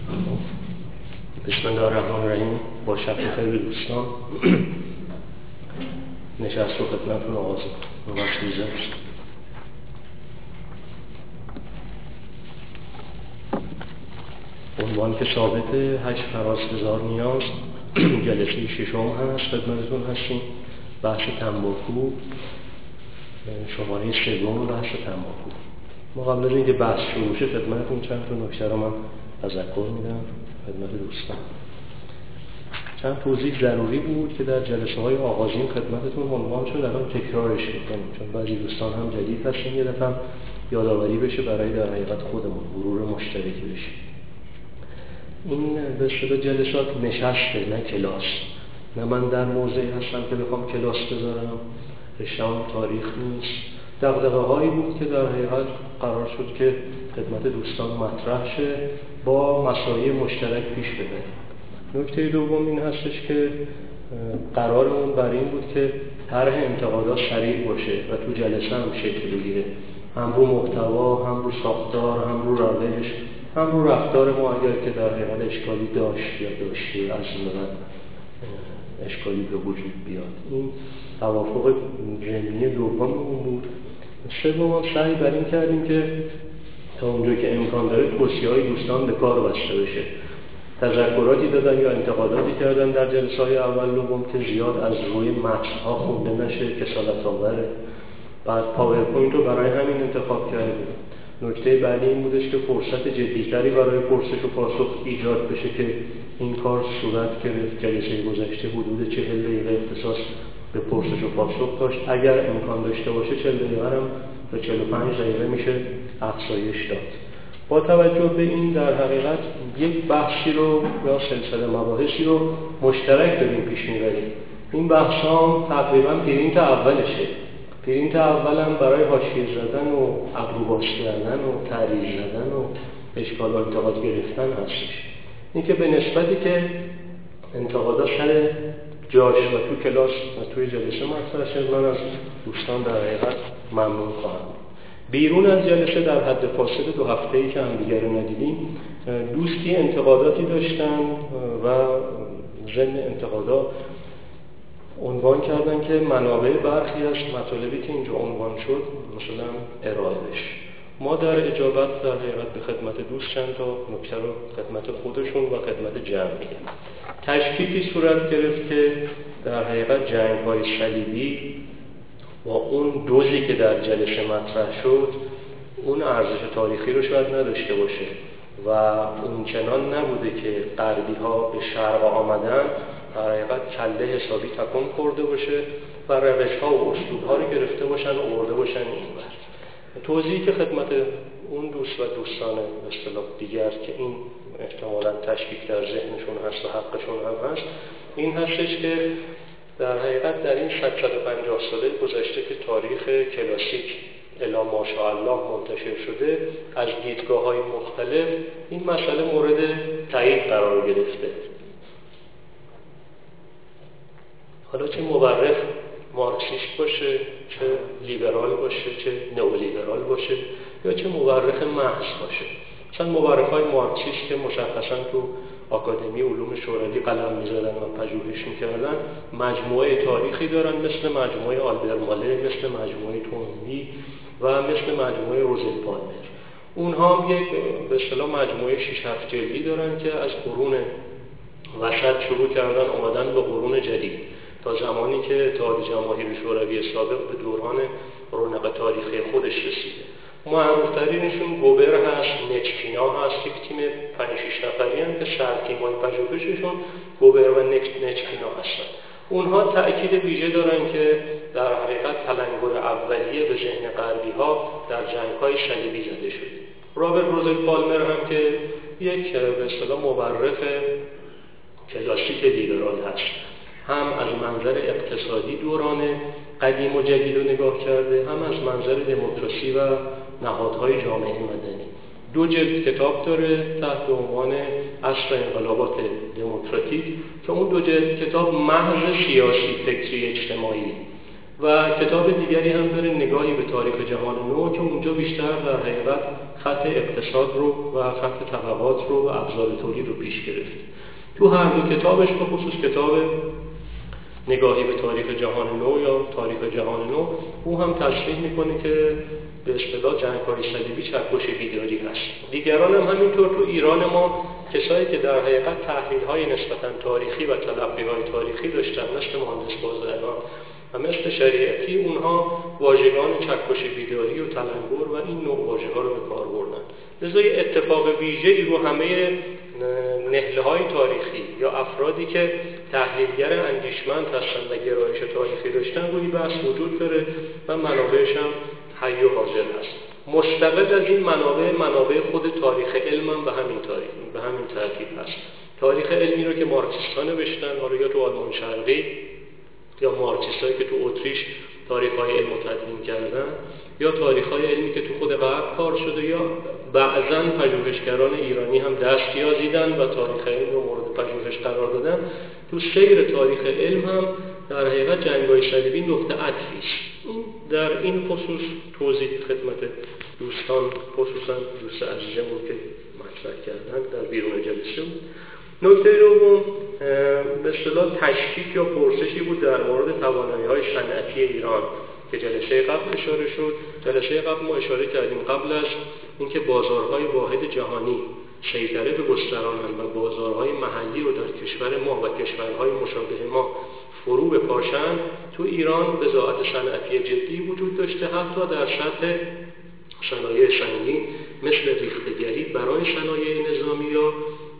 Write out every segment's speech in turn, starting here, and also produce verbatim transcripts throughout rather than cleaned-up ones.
بسم الله الرحمن الرحیم. با شب بخیر دوستان، نشست رو خدمتتون آغاز مباشیزه است. عنوان که ثابت هشت فراز هزار نیاز جلسه ششم هست، خدمتتون هستیم. بحث تنباکو، شماره سوم بحث تنباکو. ما قبل از اینکه بحث شروع شه خدمتتون چند تا نکته رو من تذکر میدم خدمت دوستان. چند توضیح ضروری بود که در جلسه های آغازین خدمتتون عنوان شد، الان تکرارش میکنیم چون بعضی دوستان هم جدید هستین، یه دفعه یادآوری بشه برای در حقیقت خودمون مرور مشترکی بشه. این به اصطلاح جلسات نشسته، نه کلاس. نه من در موضعی هستم که بخوام کلاس بذارم، رشته‌ام تاریخ نیست. دغدغه هایی بود که در حقیقت قرار شد که خدمت دوستان مطرح شه، با مسائل مشترک پیش ببریم. نکته دوم این هستش که قرارمون بر این بود که طرح انتقادات سریع باشه و تو جلسه هم شکل بگیره، هم رو محتوا، هم رو ساختار، هم رو روش، هم رو رفتار ما اگر که در حقیقت اشکالی داشت یا داشته از این اشکالی به وجود بیاد. این توافق ضمنی دوممون بود. سوم سعی بر این کردیم که تا اونجا که امکان داره توصیه‌های دوستان به کار بسته بشه. تذکراتی دادن یا انتقاداتی کردن در جلسه‌های اول دوم که زیاد از روی متن‌ها خونده نشه، کسالت آوره. بعد پاورپوینت رو برای همین انتخاب کردیم. نکته بعدی این بودش که فرصت جدی‌تری برای پرسش و پاسخ ایجاد بشه که این کار صورت گرفت. جلسه گذشته حدود چهل دقیقه اختصاص به پرسش و پاسخ داشت. اگر امکان داشته باشه چهل دقیقه هم به چهل و پنج دقیقه میشه افزایش داد. با توجه به این در حقیقت یک بحثی رو یا سلسله مباحثی رو مشترک داریم پیش میبریم. این بحث هم تقریبا پرینت اولشه. پرینت اول هم برای حاشیه زدن و ابرو باز کردن و تعریض زدن و اشکال و انتقاد گرفتن هستش. این که به نسبتی که انتقادات سر جاش و تو کلاس و توی جلسه مطرح شد، من از دوستان در حقیقت ممنون خواهم. بیرون از جلسه در حد فاصله دو هفته‌ای که هم دیگر رو ندیدیم، دوستی انتقاداتی داشتن و ضمن انتقادات عنوان کردن که منابع برخی از مطالبی که اینجا عنوان شد مثلا ارائه بشه. ما در اجابت در حقیقت به خدمت دوست چند تا نکته رو خدمت خودشون و خدمت جمع میگم. تشکیکی صورت گرفت که در حقیقت جنگ‌های صلیبی با اون دوزی که در جلسه مطرح شد اون ارزش تاریخی رو شاید نداشته باشه و اون چنان نبوده که غربی ها به شرق آمدن در حقیقت کله حسابی تکون خورده باشه و روش ها و اسلوب ها رو گرفته باشن و آورده باشن اینور. توضیحی که خدمت اون دوست و دوستان به اصطلاح دیگر که این احتمالاً تشکیک در ذهنشون هست و حقشون هم هست این هستش که در حقیقت در این صد و پنجاه ساله گذشته که تاریخ کلاسیک الی ماشاءالله منتشر شده، از دیدگاه‌های مختلف این مسئله مورد تایید قرار گرفته. حالا چه مورخ مارکسیست باشه، چه لیبرال باشه، چه نئولیبرال باشه یا چه مورخ محض باشه. مثلا مورخ‌های مارکسیست که مشخصاً تو آکادمی علوم شوروی قلم می‌زدن و پژوهش می‌کردن، مجموعه تاریخی دارن مثل مجموعه آلبر ماله، مثل مجموعه تومبی و مثل مجموعه روزل پالمر. اونها هم یک به اصطلاح مجموعه شش هفت جلدی دارن که از قرون وسط شروع کردن اومدن به قرون جدید تا زمانی که اتحاد جماهیر شوروی سابق به دوران رونق تاریخی خودش رسیده. معروفترینشون گوبر هست، نچکینا هست، یک تیم پنج شش نفری هستن که سرتیم‌های پژوهششون گوبر و نچکینا هستن. اونها تأکید ویژه دارن که در حقیقت تلنگر اولیه به ذهن غربی‌ها در جنگ‌های صلیبی زده شد. رابرت روزل پالمر هم که یک به اصطلاح مورخ کلاسیک لیبرال هست، هم از منظر اقتصادی دوران قدیم و جدید رو نگاه کرده، هم از منظر دموکراسی و نهادهای جامعه مدنی. دو جلد کتاب داره تحت عنوان عصر انقلابات دموکراتیک که اون دو جلد کتاب محض سیاسی، فکری، اجتماعی و کتاب دیگری هم داره نگاهی به تاریخ جهان نو که اونجا بیشتر در حقیقت خط اقتصاد رو و خط طبقات رو و ابزار تولید رو پیش گرفت. تو هر دو کتابش به خصوص کتاب نگاهی به تاریخ جهان نو یا تاریخ جهان نو او هم تصریح میکنه که به اصطلاح جنگ‌های صلیبی چکش بیداری هست. دیگران هم همینطور تو ایران ما کسایی که در حقیقت تحلیل‌های نسبتاً تاریخی و تلقی‌های تاریخی داشتن مثل مهندس بازرگان و مثل شریعتی، اونها واژگان چکش بیداری و تلنگر و این نوع واژه‌ها رو به کار بردن. لذا اتفاق ویژه‌ای رو همه نهله‌های تاریخی یا افرادی که تحلیلگر اندیشمند هستند و گرایش تاریخی داشتن روی بحث وجود داره و منابعش هم حی و حاضر هست. مستقل از این منابع منابع خود تاریخ علم هم به همین تاریخ به همین ترتیب هست. تاریخ علمی رو که مارکسیست‌ها نوشتن، حالا یا تو آلمان شرقی یا مارکسیست‌هایی که تو اتریش تاریخ‌های علم رو تدوین کردن، یا تاریخ‌های علمی که تو خود غرب کار شده، یا بعضاً پژوهشگران ایرانی هم دست یازیدن و تاریخ علم رو مورد پژوهش قرار دادن. تو سیر تاریخ علم هم در حقیقت جنگ‌های صلیبی نقطه عطفی است. در این خصوص توضیح خدمت دوستان، خصوصاً دوست عزیزمون که مطرح کردن در بیرون جلسه بود. نکته دوم به اصطلاح تشکیک یا پرسشی بود در مورد توانایی‌های صنعتی ایران که جلسه قبل اشاره شد. جلسه قبل ما اشاره کردیم قبل از اینکه بازارهای واحد جهانی سیطره به گسترانند و بازارهای محلی رو در کشور ما و کشورهای مشابه ما فرو بپاشند، تو ایران بضاعت صنعتی جدی وجود داشته، حتی در سطح صنایع سنگین مثل ریختگری برای صنایع نظامی یا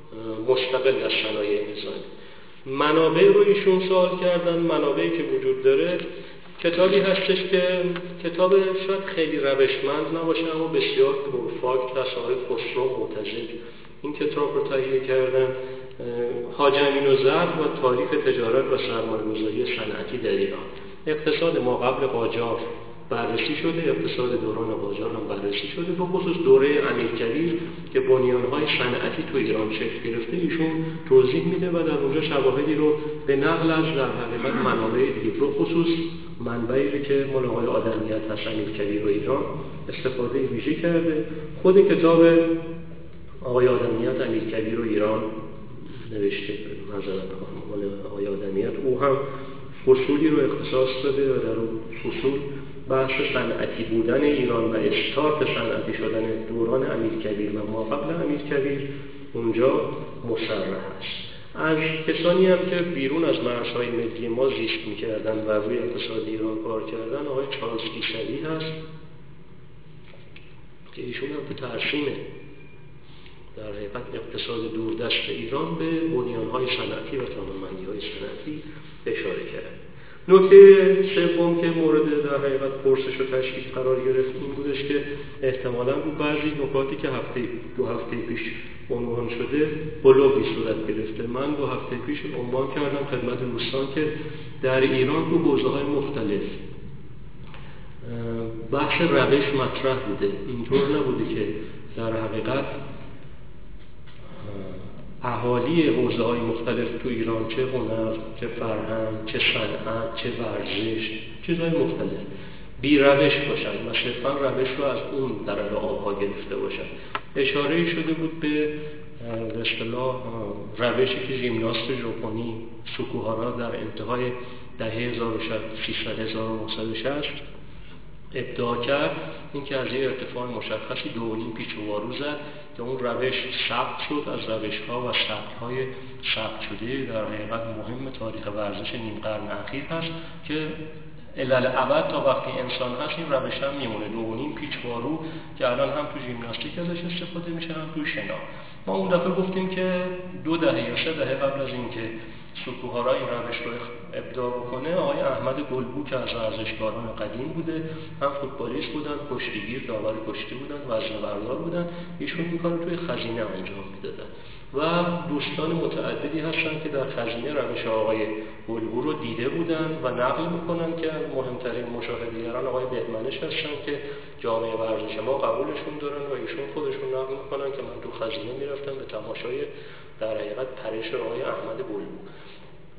مستقل از صنایع نظامی. منابع رو ایشون سوال کردن. منابعی که وجود داره کتابی هستش که کتاب شاید خیلی روشمند نباشه اما بسیار پرفاکت هست. آقای خسرو معتزد این کتاب رو تهیه کردن، حاج امین و ظرف و تاریخ تجارت و سرمایه‌گذاری صنعتی در ایران. اقتصاد ما قبل قاجار بررسی شده، اقتصاد دوران قاجار هم بررسی شده، به خصوص دوره امیرکبیر که بنیان‌های صنعتی تو ایران شکل گرفته ایشون توضیح میده و در اونجا شواهدی رو به نقل از در حقیقت منابع دیگه، به خصوص منبعی که مال آقای آدمیت هست امیرکبیر و ایران استفاده ویژه کرده. خود کتاب آقای آدمیت امیرکبیر و ایران نوشته مثلا مال آقای آدمیت، او هم فصولی رو اختصاص داده و در اون فصول بحث صنعتی بودن ایران و استارت صنعتی شدن دوران امیرکبیر و ما قبل امیرکبیر اونجا مصرح است. از کسانی هم که بیرون از مرزهای ملی ما زیست می‌کردن و روی اقتصاد ایران کار کردن، آقای چارلز کیسلی هست که ایشون هم به ترسیم در حقیقت اقتصاد دوردست ایران به بنیان‌های صنعتی و توانمندی‌های صنعتی اشاره کرد. نکته سوم که مورد در حقیقت پرسش و تشکیک قرار گرفت این بودش که احتمالاً رو بعضی نکاتی که هفته دو هفته پیش عنوان شده بلوگی صورت گرفته. من دو هفته پیش عنوان کردم خدمت دوستان که در ایران تو حوزه‌های مختلف بحث روش مطرح بوده. اینطور نبوده که در حقیقت اهالی حوزه‌های مختلف تو ایران چه هنر، چه فرهنگ، چه صنعت، چه ورزش، چیزهای مختلف بی روش باشن و صرفاً روش رو از اون در آبها گرفته باشن. اشاره شده بود به به اصطلاح روشی که ژیمناست ژاپنی سوکوهارا در انتهای دهه هزار و سیصد هزار و نهصد و شصت ابداع کرد، این که از یه ارتفاع مشخصی دو و نیم پیچ و وارو زد که اون روش ثبت شد از روش‌ها و سبک‌های ثبت شده در حقیقت مهم تاریخ ورزش نیم قرن اخیر هست که الالعبد تا وقتی انسان هست این روش هم میمونه، دو و نیم پیچ وارو که الان هم تو ژیمناستیک ازش استفاده میشه هم تو شنا. ما اون دفعه گفتیم که دو دهه یا سه دهه قبل از اینکه سوکوهارا این روش رو ابداع بکنه، آقای احمد گلبو که از ورزشکاران قدیم بوده، هم فوتبالیست بودن، کشتیگیر، داور کشتی بودن، وزنه بردار بودن، ایشون این کارو توی خزینه انجام میدادن و دوستان متعددی هستن که در خزینه روش آقای گلبو رو دیده بودن و نقل میکنن که مهمترین مشاهدهگران آقای بهمنش هستن که جامعه ورزش ما قبولشون دارن و ایشون خودشون نقل میکنن که من تو خزینه میرفتم به تماشای در حقیقت پرش آقای احمد گلبو.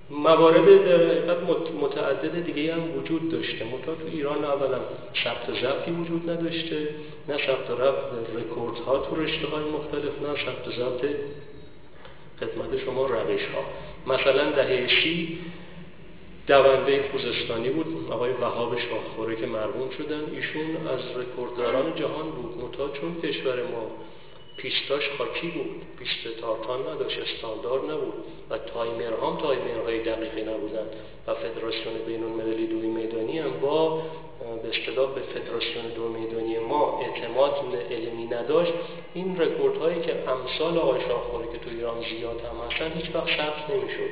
موارد در حقیقت متعدد دیگه هم وجود داشته. منتها تو ایران اولا ثبت و ضبطی وجود نداشته، نه ثبت و ضبط رکوردها تو رشته‌های مختلف، نه ثبت و ضبط خدمت شما روش‌ها. مثلا دهه سی دونده خوزستانی بود، آقای وهاب شاهخوره که مرحوم شدن. ایشون از رکوردداران جهان بود، منتها چون کشور ما پیستاش خاکی بود، پیست تارتان نداشت، استاندارد نبود و تایمرها هم تایمرهای دقیقی نبودن و فدراسیون بین‌المللی دوی میدانی هم با به اصطلاح به فدراسیون دو میدانی ما اعتماد علمی نداشت. این رکوردهایی که امثال آقای شاهخوره که تو ایران زیاد هم هستن هیچ وقت ثبت نمی‌شد،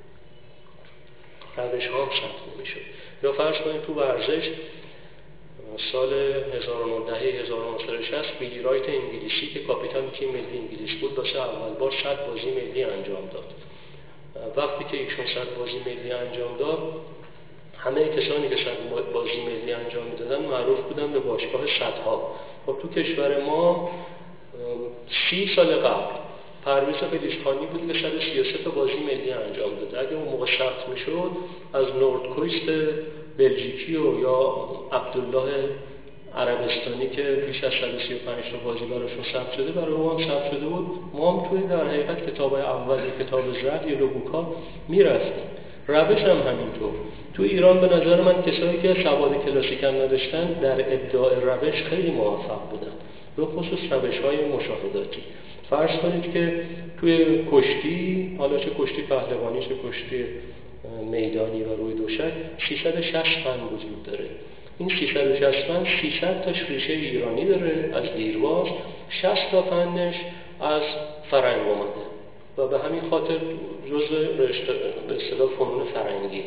روش ها هم ثبت نمی‌شد. یا فرض کنید تو ورزش سال هزار و نهصد هزار و نهصد و شصت بیلی رایت انگلیسی که کاپیتان تیم ملی انگلیس بود واسه اول بار صد بازی ملی انجام داد. وقتی که ایشون صد بازی ملی انجام داد، همه کسانی که صد بازی ملی انجام میدادن معروف بودن به باشگاه صدها. خب تو کشور ما سی سال قبل پرویز فلیسخانی بود که صد و سی و سه تا بازی ملی انجام داده. اگه اون موقع ثبت میشد از نوردکویست بلژیکی و یا عبدالله عربستانی که بیش از صد و سی و پنج تا بازی براشون ثبت شده، برای اون هم ثبت شده بود. ما هم توی در حقیقت کتاب‌های اول کتاب زرد یا لوبوکا میرفتیم. روش هم همینطور. تو ایران به نظر من کسایی که سواد کلاسیک هم نداشتن در ابداع روش خیلی موفق بودن، به خصوص روش‌های مشاهداتی. فرض کنید که توی کشتی، حالا چه کشتی پهلوانی چه کشتی میدانی و روی دوشک، سیصد و شصت فن وجود داره. این سیصد و شصت فن سیصد تاش ریشه ایرانی داره از دیرباز، شصت تا فنش از فرنگ اومده و به همین خاطر جزء رشته به اصطلاح فنون فرنگی.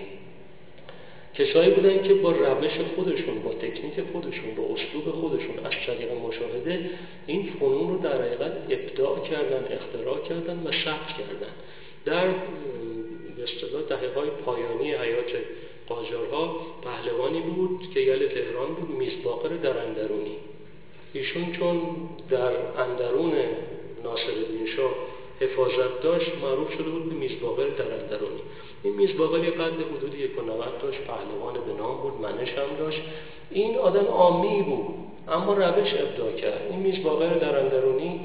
کسایی بودن که با روش خودشون، با تکنیک خودشون، با اسلوب خودشون از طریق مشاهده این فنون رو در حقیقت ابداع کردن، اختراع کردن و ثبت کردن. در به اصطلاح دهه‌های پایانی حیات قاجارها پهلوانی بود که یل تهران بود، میزباقر در اندرونی. ایشون چون در اندرون ناصرالدین شاه حفاظت داشت معروف شده بود به میزباقر در اندرونی. این میزباقر یه قد حدود یک و نود داشت، پهلوان به نام بود، منش هم داشت. این آدم عامی بود اما روش ابداع کرد. این میزباقر در اندرونی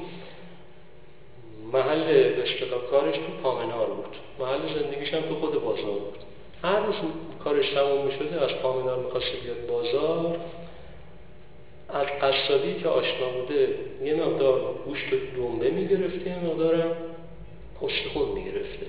محل به اصطلاح کارش تو پامنار بود، محل زندگیش هم تو خود بازار بود. هر روز کارش تموم می‌شده از پامنار می‌خواست بیاد بازار، از قصابی که آشنا بوده یه مقدار گوشت دنبه می‌گرفته، یه مقدارم استخون می‌گرفته.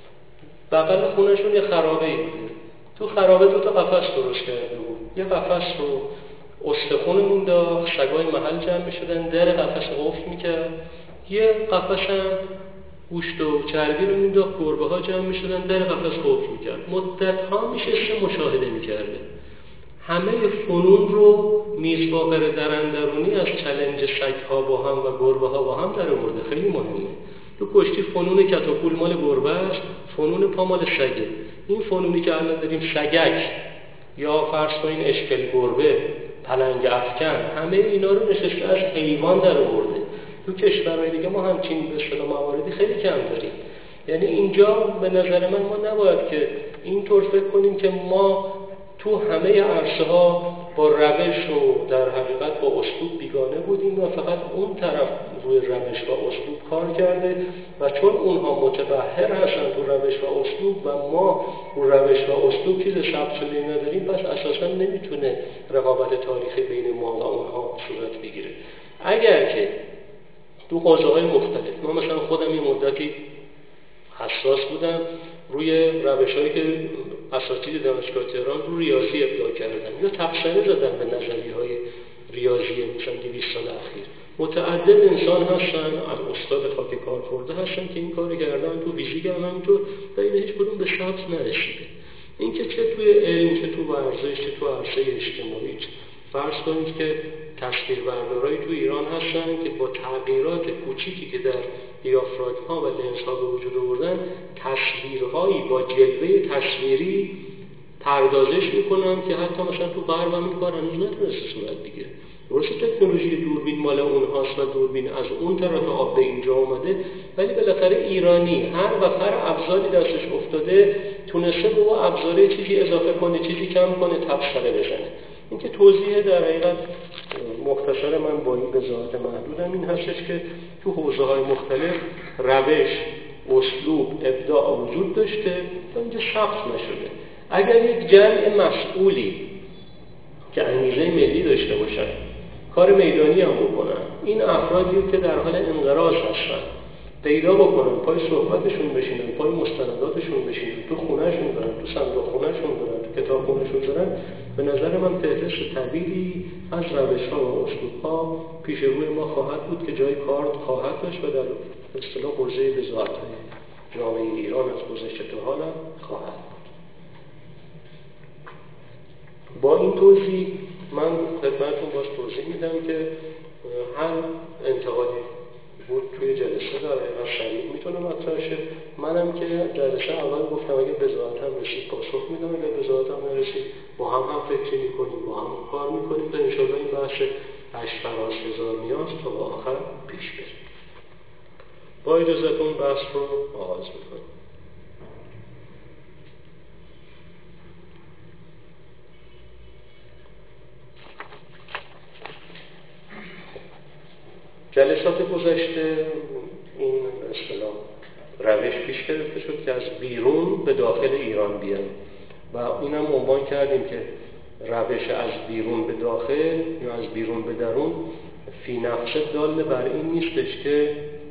بغل خونه‌شون یه خرابه‌ای بوده، تو خرابه دو تا قفس درست کرده بود. یه قفس رو استخون مونداخت، سگای محل جمع می‌شدن، در قفس قفل می‌کرد. یه قفس هم گوشت و چربی رو مینداخت، گربه ها جمع میشدن، در قفس قفل میکرد. مدت ها میشسته مشاهده میکرده. همه فنون رو میزباقر در اندرونی از چلنج سگ ها با هم و گربه ها با هم در آورده. خیلی مهمه. تو کشتی فنون کتاپول مال گربه است، فنون پا مال سگه. این فنونی که الان داریم سگک یا فرض کنین اشکل گربه، پلنگ افکن، همه اینا رو نشسته از حیوان در آورده. تو کشورهای دیگه ما همچین به اصطلاح مواردی خیلی کم داریم. یعنی اینجا به نظر من ما نباید که اینطور فکر کنیم که ما تو همه عرصه ها با روش و در حقیقت با اسلوب بیگانه بودیم و فقط اون طرف روی روش و اسلوب کار کرده و چون اونها متبحر هستن تو روش و اسلوب و ما رو روش و اسلوب چیز ثبت شده نداریم، پس اساسا نمیتونه رقابت تاریخی بین ما و اونها صورت بگیره. اگر که تو حوزه‌های مختلف، من مثلا خودم یه مدتی حساس بودم روی روش‌هایی که اساتید دانشگاه تهران رو ریاضی ابداع کردن یا تبصره زدن به نظریه‌های ریاضی مثلا دویست سال اخیر. متعدد انسان هستن، از استاد خاک کار خورده هستن که این کارو کردن، تو فیزیک هم همینطور، ولی هیچ کدوم به ثبت نرسیده. این که چه توی علم، چه تو ورزش، چه تو عرصه اجتماعی، فرض کنید که تصویربردارایی تو ایران هستن که با تغییرات کوچیکی که در دیافراگم‌ها و لنزها به وجود آوردن، تصویرهایی با جلوه تصویری پردازش میکنن که حتی مثلا تو غرب هم این کار هنوز نتونسته صورت بگیره. درسته تکنولوژی دوربین مال اونهاست و دوربین از اون طرف آب به اینجا اومده، ولی بالاخره ایرانی هر وقت هر ابزاری دستش افتاده تونسته به اون ابزاره چیزی اضافه کنه، چیزی کم کنه، تبصره بزنه. این که توضیح در حقیقت مختصر من با این بضاعت محدودم این هستش که تو حوزه‌های مختلف روش، اسلوب، ابداع وجود داشته تا اینجا ثبت نشده. اگر یک جمع مسئولی که انگیزه ملی داشته باشن، کار میدانی هم بکنن، این افرادی که در حال انقراض هستن پیدا بکنن، پای صحبتشون بشینن، پای مستنداتشون بشینن، تو خونهشون دارن، تو صندوق خونهشون دارن، تو کتاب خونهشون دارن، به نظر من فهرست طویلی از روش‌ها و اسلوب‌ها پیش روی ما خواهد بود که جای کار خواهد داشت و در اصطلاح حوزه بضاعت‌های جامعه ایران از گذشته تا حال خواهد بود. با این توضیح من خدمتتون باز توضیح میدم که هر انتقادی بود توی جلسه در حقیقت سریع میتونه مطرح شه. منم که جلسه اول گفتم اگه بضاعتم رسید پاسخ میدم، اگه بضاعتم نرسید با هم هم فکر میکنیم، با هم کار میکنیم تا انشاءالله این بحث هشت فراز هزار نیاز تا به آخر پیش بریم. با اجازهتون بحث رو آغاز میکنیم. جلسات گذشته این اصطلاح روش پیش گرفته شد که از بیرون به داخل ایران بیان و اینم عنوان کردیم که روش از بیرون به داخل یا از بیرون به درون فی نفسه دال بر این نیستش که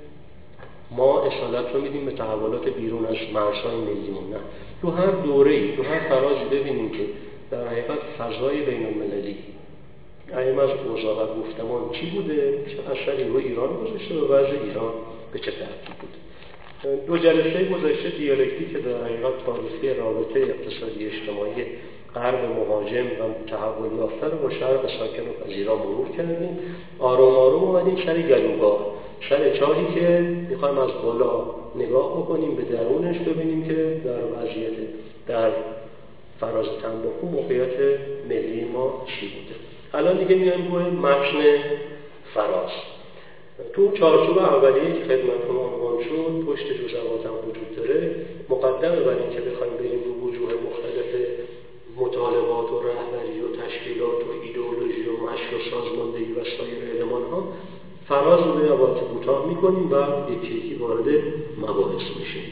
ما اصالت رو میدیم به تحولات بیرون از مرزهای ملیمون. نه، تو هر دوره‌ای، تو هر فرازی ببینیم که در حقیقت فضای بین المللی ایم از اوضاع و گفتمان چی بوده، چه اثری رو ایران گذاشته و وضع ایران به چه ترتیب بوده. دو جلسه گذشته دیالکتیک که در حقیقت تاریخی رابطه اقتصادی اجتماعی غرب مهاجم و تحول یافته رو با شرق ساکن و پذیرا مرور کردیم. آروم آروم اومدیم سر گلوگاه، سر چاهی که میخوایم از بالا نگاه بکنیم به درونش، ببینیم که در وضعیت در فراز تنباکو موقعیت ملی ما چی بوده. الان دیگه میایم روی متن فراز. تو چارچوب اولیه که خدمتتون عنوان شد پشت جزئیات هم وجود داره. مقدمه بر این که بخوایم بریم رو وجوه مختلف مطالبات و رهبری و تشکیلات و ایدئولوژی و مشی و سازماندهی و سایر المان‌ها، فراز رو به عبارت کوتاه می‌کنیم و یکی یکی وارد مباحث میشیم.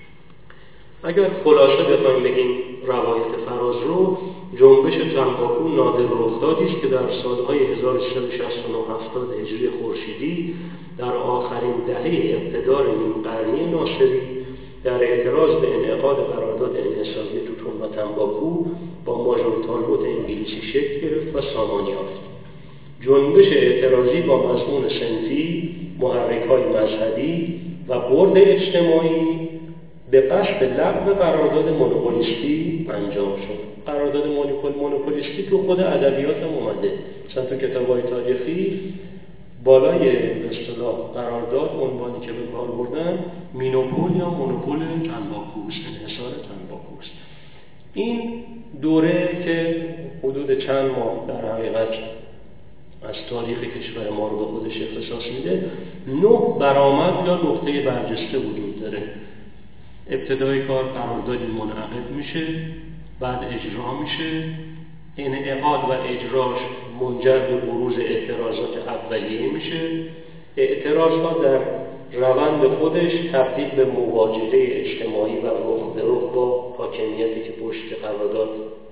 اگر خلاصه بخوایم بگیم روایت فراز رو، جنبش تنباکو نادر رخدادی است که در سالهای هزار و سیصد و شصت و نه هفتاد هجری خورشیدی در آخرین دهه اقتدار نیم قرنی ناصری در اعتراض به انعقاد قرارداد انحصاری توتون و تنباکو با ماژور تالبوت انگلیسی شکل گرفت و سامان یافت. جنبش اعتراضی با مضمون صنفی، محرک‌های مذهبی و برد اجتماعی به قصد لغو قرارداد مونوپولیستی انجام شد. قرارداد مونوپول مونوپولیستی تو خود ادبیات هم اومده. مثلا تو کتاب‌های تاریخی بالای به اصطلاح قرارداد عنوانی که به کار بردن مینوپول یا مونوپول تنباکوست، انحصار تنباکوست. این دوره که حدود چند ماه در حقیقت از تاریخ کشور ما رو به خودش اختصاص میده، نه برآمد یا نقطه برجسته وجود داره. ابتدای کار قراردادی منعقد میشه، بعد اجرا میشه، انعقاد و اجراش منجر به بروز اعتراضات اولیه میشه. اعتراضات در روند خودش تبدیل به مواجهه اجتماعی و رخ به رخ با حاکمیتی که پشت قرارداد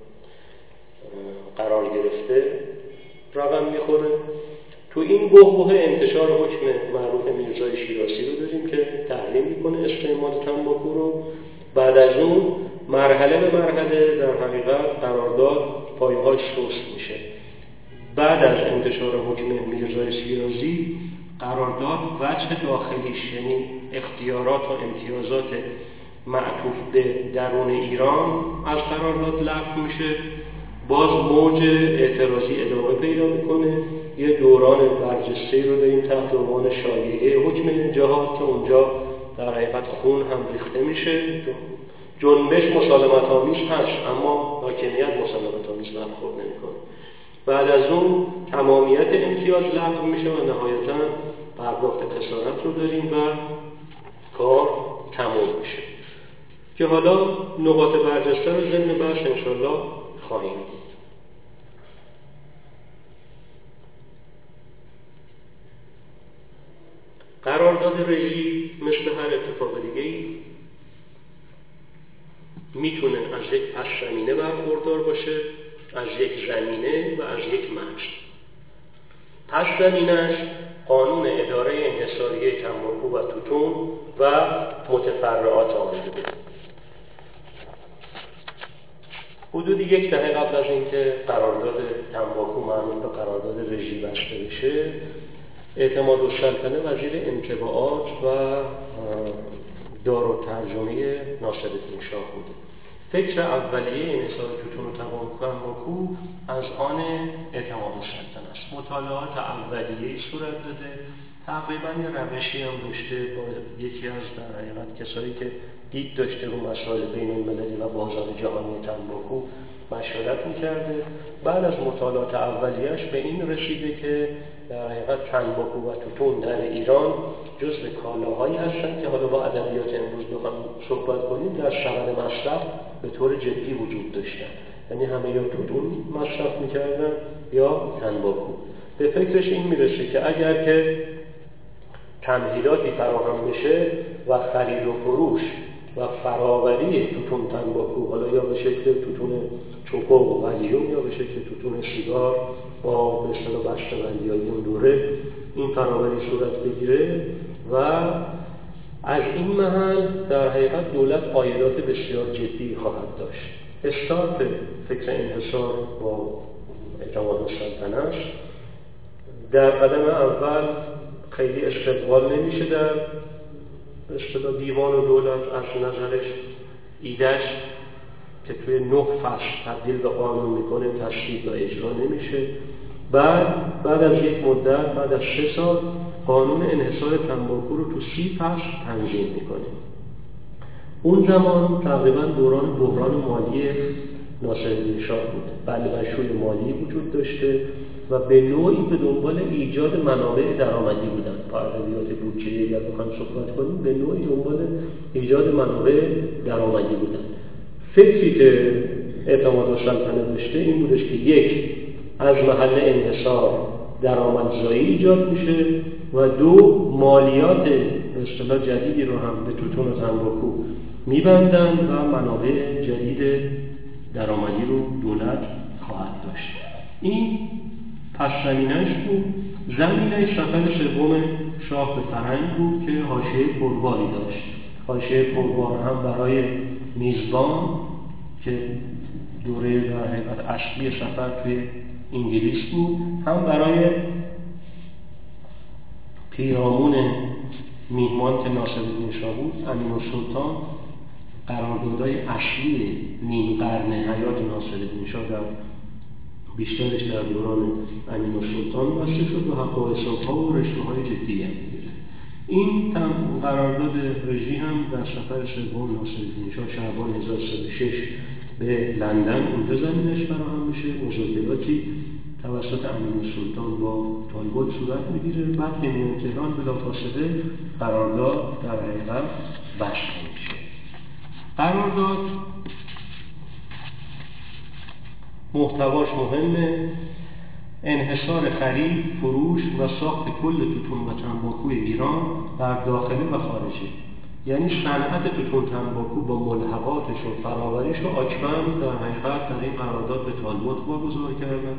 قرار گرفته روند میخوره. تو این بحبوحه انتشار حکم معروف میرزای شیرازی رو داریم که تحریم میکنه استعمال تنباکو رو. بعد از اون مرحله به مرحله در حقیقت قرارداد پایه‌هاش سست میشه. بعد از انتشار حکم میرزای شیرازی قرارداد وجه داخلیش، یعنی اختیارات و امتیازات معطوف به درون ایران از قرارداد لغو میشه. باز موج اعتراضی ادامه پیدا میکنه. یه دوران برجسته رو داریم تحت عنوان شایعه حکم جهاد که اونجا در حقیقت خون هم ریخته میشه. جنبش مسالمت آمیز هست اما حاکمیت مسالمت آمیز برخورد نمیکنه. بعد از اون تمامیت امتیاز لغو میشه و نهایتا پرداخت خسارت رو داریم و کار تمام میشه. که حالا نقاط برجسته رو ضمن بحث انشالله خواهیم دید. قرارداد رژی مثل هر اتفاق دیگه‌ای میتونه از یک پس زمینه برخوردار باشه، از یک زمینه و از یک متن. پس زمینه‌اش قانون اداره انحصاریه تنباکو و توتون و متفرعات آن بوده. حدود یک دهه قبل از اینکه قرارداد تنباکو معروف به قرارداد رژی بسته بشه، اعتمادالسلطنه وزیر انطباعات و دارالترجمه ناصرالدین شاه بوده. فکر اولیه انحصار توتون و تنباکو از آن اعتمادالسلطنه است. مطالعات اولیه‌ای صورت داده، تقریبا یه روشی هم داشته با یکی از در حقیقت کسایی که دید داشته رو مسائل بین المللی و بازار جهانی تنباکو مشورت می‌کرده. بعد از مطالعات اولیه‌اش به این رسیده که در حقیقت تنباکو و توتون در ایران جزو کالاهایی هستند که حالا با ادبیات امروز بخوام صحبت کنیم در سبد مصرف به طور جدی وجود داشتن، یعنی همه یا توتون مصرف می‌کردن یا تنباکو. به فکرش این میرسه که اگر که تمهیداتی فراهم بشه و خرید و فروش و فراوری توتون تنباکو، حالا یا به شکل توتون چوکو و ولیوم یا به شکل توتون سیگار با به اصطلاح بسته‌بندی‌های اون دوره، این فراوری صورت بگیره و از این محل در حقیقت دولت عایدات بسیار جدی خواهد داشت. استارت فکر انحصار با اعتمادالسلطنه است. در قدم اول خیلی استقبال نمیشه در اصطلاح دیوان و دولت از نظرش ایدهش که توی نه فصل تبدیل به قانون میکنه تصویب و اجرا نمیشه. بعد بعد از یک مدت، بعد از سه سال قانون انحصار تنباکو رو تو سی فصل تنظیم میکنه. اون زمان تقریبا دوران بحران مالی ناصرالدین شاه بود، بلبشوی مالی وجود داشته و به نوعی به دنبال ایجاد منابع درآمدی بودن. با ادبیات بودجه‌ای اگر بخوایم صحبت کنیم، به نوعی دنبال ایجاد منابع درآمدی بودن. فکری که اعتمادالسلطنه داشته این بودش که یک، از محل انحصار درآمدزایی ایجاد میشه و دو، مالیات به اصطلاح جدیدی رو هم به توتون و تنباکو میبندن و منابع جدید درآمدی رو دولت خواهد داشت. این پس زمینه‌اش بود. زمینه سفر سوم شاه به فرنگ بود که حاشیه پرباری داشت. حاشیه پربار هم برای میزبان که دوره در حقیقت اصلی سفر توی انگلیس بود، هم برای پیرامون میهمان که ناصرالدین شاه بود، امیرالسلطان. قراردادهای اصلی نیم قرن حیات ناصرالدین شاه در بیشترش در دوران امیرالسلطان بسته شد و حق و حساب‌ها و رشوه‌های جدی هم می‌گیره. این قرارداد رژی هم در سفر سوم ناصرالدین شاه شعبان هزار و سیصد و شش به لندن اونجا زمینش فراهم میشه. مذاکراتی توسط امیرالسلطان با طالبات صورت میگیره. بعد که میان تهران بلافاصله قرارداد در حقیقت بسته میشه. قرارداد محتواش مهمه: انحصار خرید، فروش و ساخت کل توتون و تنباکوی ایران در داخلی و خارجی. یعنی صنعت توتون تنباکو با ملحقاتش و فراوریش و آکمن در حقیقت در این قرارداد به طالبات واگذار کردن.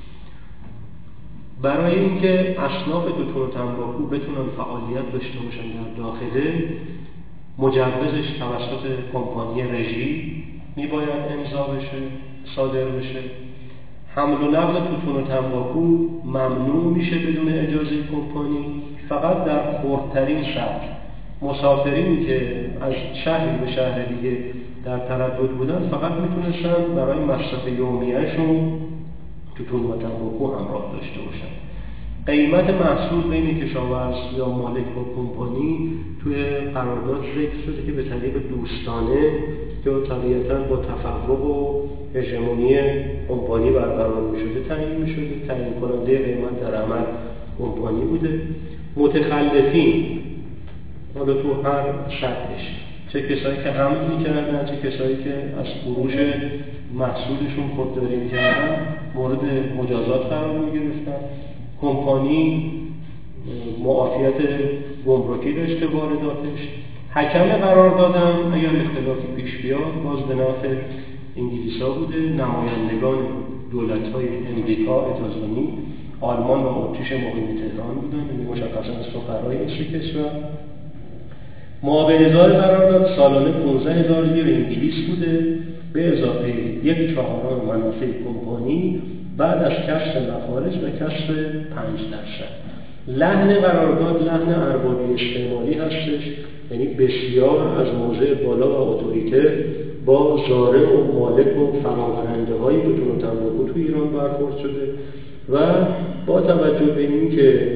برای اینکه اصناف توتون و تنباکو بتونن فعالیت داشته باشن در داخله، مجوزش توسط کمپانی رژی میباید امضا بشه، صادر بشه. حمل و نقل توتون و تنباکو ممنوع میشه بدون اجازه کمپانی. فقط در خردترین سطح مسافرینی که از شهری به شهر دیگه در تردد بودن فقط میتونستن برای مصرف یومیه‌شون توتون و تنباکو همراه داشته باشن. قیمت محصول بین کشاورز یا مالک با کمپانی توی قرارداد ذکر شده که به طریق دوستانه که طبیعتاً با تفرق و هژمونی کمپانی برقرار می‌شده تعیین می‌شده. تعیین کننده قیمت در عمل کمپانی بوده. متخلفین حالا تو هر سطحش چه کسایی که حمل میکردن، چه کسایی که از فروش محصولشون خودداری میکردن مورد مجازات قرار میگرفتن. کمپانی معافیت گمرکی داشته وارداتش. حکم قراردادم اگر اختلافی پیش بیاد باز به نفع انگلیس‌ها بوده. نمایندگان دولت‌های امریکا، اتحادیه آلمان و اتریش مقیم تهران بودن، یعنی مشخصاً از فقرای این سه کشور. معاونه‌دار قرارداد سالانه پانزده هزار لیر انگلیس بوده به اضافه یک چهارم منافع کمپانی بعد از کسب مخارج و کسب پنج درصد. لحن قرارداد لحن اربابی استعمالی هستش، یعنی بسیار از موضع بالا و اتوریته با زارع و مالک و فراخورنده های بتون و تنباکو تو ایران برخورد شده و با توجه به این که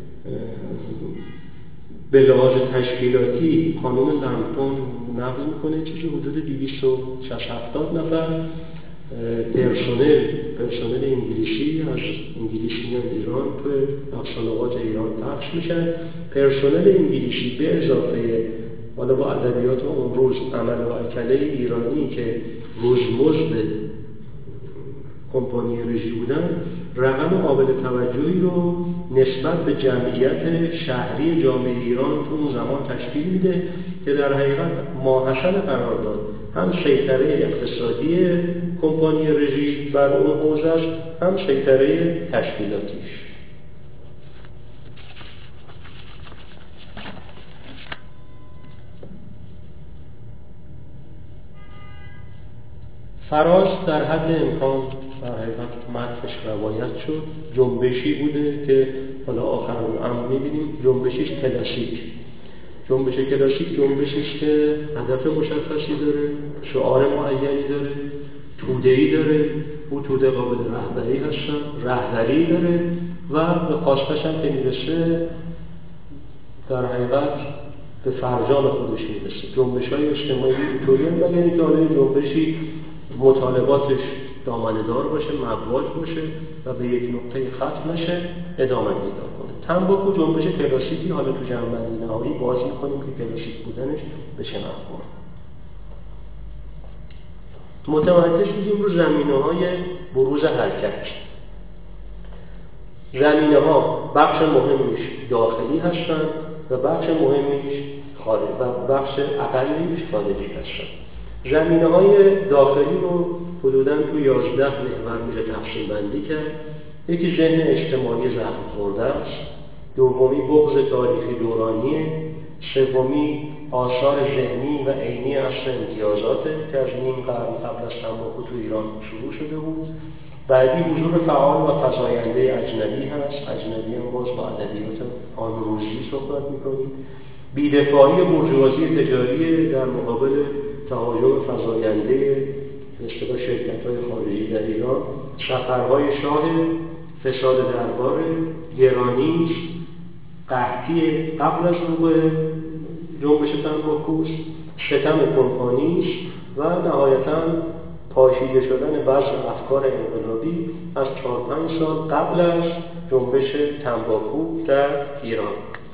به لحاظ تشکیلاتی قانون لندتون نقض میکنه چیزی حدود دویست و شصت هفتاد نفر پرسنل پرسنل انگلیسی از انگلیس میان ایران تو افسانه‌ات ایران پخش میشن. پرسنل انگلیسی به اضافه حالا با ادبیات اون روز عمل و اکله ایرانی که روزمزد کمپانی رژی بودن رقم قابل توجهی رو نسبت به جمعیت شهری جامعه ایران تو اون زمان تشکیل میده که در حقیقت ماحصل قرارداد هم سیطره اقتصادی کمپانی رژی بر اون حوزه است، هم سیطره تشکیلاتیش. فراز در حد امکان در حقیقت متنش روایت شد. جنبشی بوده که حالا آخر الامر می‌بینیم جنبشش کلاسیک. جنبش کلاسیک جنبشی است که هدف مشخصی داره، شعار معینی داره، توده‌ای داره، او توده قابل رهبری هستن، رهبری داره و به خواستش هم که میرسه در حقیقت به فرجام خودش میرسه. جنبش‌های اجتماعی اینطوری هم بگنی که حالا جنبشی مطالباتش دامنه‌دار باشه، مبواج باشه و به یک نقطه ختم نشه، ادامه پیدا کنه. تنباکو جنبش کلاسیکی، حالا تو جنبندی نهایی باز می‌کنیم که کلاسیک بودنش به چه مفهومه. متوجه شدیم رو زمینه‌های بروز حرکت. زمینه‌ها بخش مهمیش داخلی هستند و بخش مهمیش خارجی و بخش اقلیش خارجی هستند. زمینه‌های داخلی رو حدوداً تو یازده محور میشه تقسیم بندی کرد. یکی ذهن اجتماعی زخم خورده است، دومی بغض تاریخی دورانیه، سومی آثار ذهنی و عینی عصر امتیازاته که از نیم قرن قبل از تنباکو تو ایران شروع شده بود. بعدی حضور فعال و فزاینده اجنبی هست، اجنبی هم باز با ادبیات آن روزی صحبت میکنیم. بی‌دفاعی بورژوازی تجاری در مقابل تهاجم فزاینده به اصطلاح شرکت‌های خارجی در ایران، سفرهای شاه، فساد دربار، گرانی، قحطی قبل از وقوع جنبش تنباکوست، ستم کمپانی و نهایتاً پاشیده شدن بعض افکار انقلابی از چهار پنج سال قبل از جنبش تنباکو در ایران.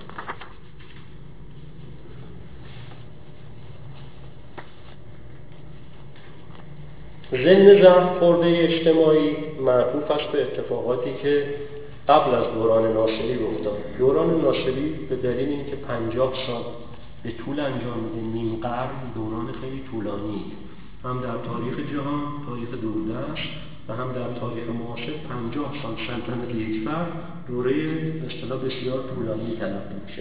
ذهن زخم خورده اجتماعی معطوف است به اتفاقاتی که قبل از دوران ناصری افتاد. دوران ناصری به دلیل اینکه پنجاه سال به طول انجام میده، نیم قرن دوران خیلی طولانی، هم در تاریخ جهان، تاریخ دوردست و هم در تاریخ معاصر پنجاه سال سلطنت یک فرد دوره به اصطلاح بسیار طولانی تلقی میشه.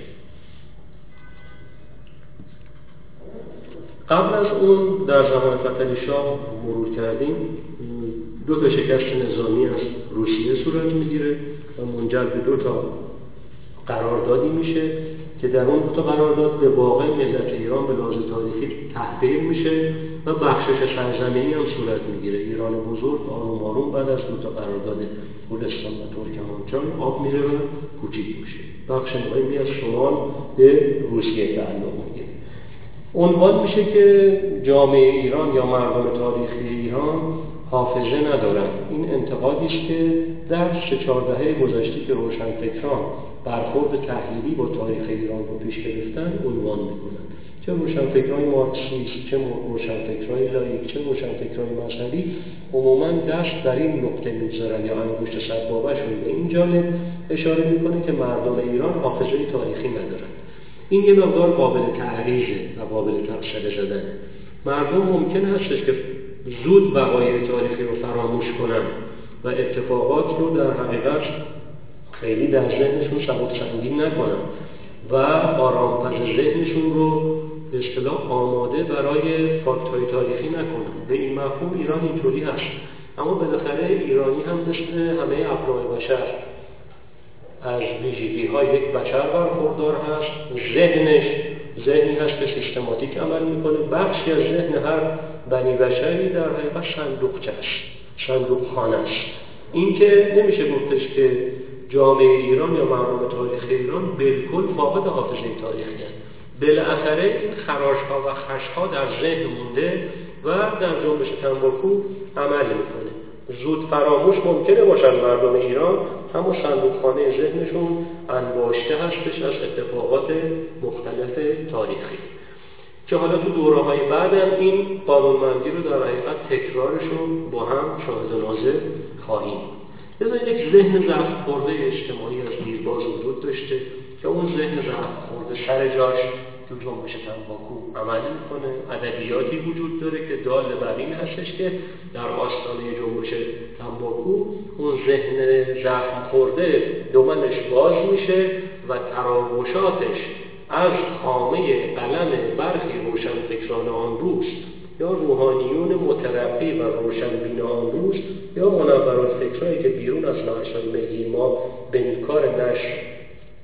قبل از اون در زمان فتحعلی شاه مرور کردیم، دو تا شکست نظامی از روسیه صورت میگیره و منجر به دو تا قراردادی میشه که در اون دو تا قرارداد به واقع ملت ایران به لحاظ تاریخی تحقیر میشه و بخشش سرزمینی هم صورت میگیره. ایران بزرگ آروم آروم بعد از دو تا قرارداد گلستان و ترکمانچای آب میره و کوچیک میشه. بخش مهمی از شمال به روسیه تعلق میگیره. عنوان میشه که جامعه ایران یا مردم تاریخی ایران حافظه ندارن. این انتقادی است که در سه چهار دهه گذشته که روشنفکران برخورد تحلیلی با تاریخ ایران رو پیش گرفتن عنوان میکنن. چه روشنفکرای مارکسیست، چه روشنفکرای لاییک، چه روشنفکرای مذهبی عموما دست در این نقطه می‌ذارن یا انگشت سبابه‌شون به این جانب اشاره می‌کنه که مردم ایران حافظه تاریخی ندارن. این یه مقدار قابل تعریضه و قابل تفسیر زدن. مردم ممکن هستش که زود وقایع تاریخی رو فراموش کنن و اتفاقات رو در حقیقت خیلی در ذهنشون سبک سنگین نکنن و آرام‌پز ذهنشون رو به اصطلاح آماده برای فاکت‌های تاریخی نکنن. به این مفهوم ایران اینطوری هست، اما بالاخره ایرانی هم مثل همه ابنای بشر از ویژگی‌های یک بشر برخوردار هست. ذهنش ذهنی هست که سیستماتیک عمل میکنه. بخشی از ذهن هر بنی بشری در حقیقت صندوقچه است، صندوق خانه است. این که نمیشه گفتش که جامعه ایران یا مردم تاریخ ایران بالکل فاقد حافظه تاریخی هست. بالاخره این خراش‌ها و خش‌ها در ذهن مونده و در جنبش تنباکو عمل میکنه. زود فراموش ممکنه باشن مردم ایران، اما صندوقخانه ذهنشون انباشته هستش از اتفاقات مختلف تاریخی که حالا تو دوره‌های بعدم این قانونمندی رو در حقیقت تکرارشون با هم شاهد و ناظر خواهیم. لذا یک ذهن زخم خورده اجتماعی از دیرباز وجود داشته که اون ذهن زخم خورده سر جاش تو جنبش تنباکو عمل میکنه. ادبیاتی وجود داره که دال بر این هستش که در آستانه جنبش تنباکو اون ذهن زخم خورده دمنش باز میشه و تراوشاتش از خامه قلم برخی روشنفکران آن روز یا روحانیون مترقی و روشنبین آن روز یا منورالفکرایی که بیرون از نهادهای ملی ما به کار نشر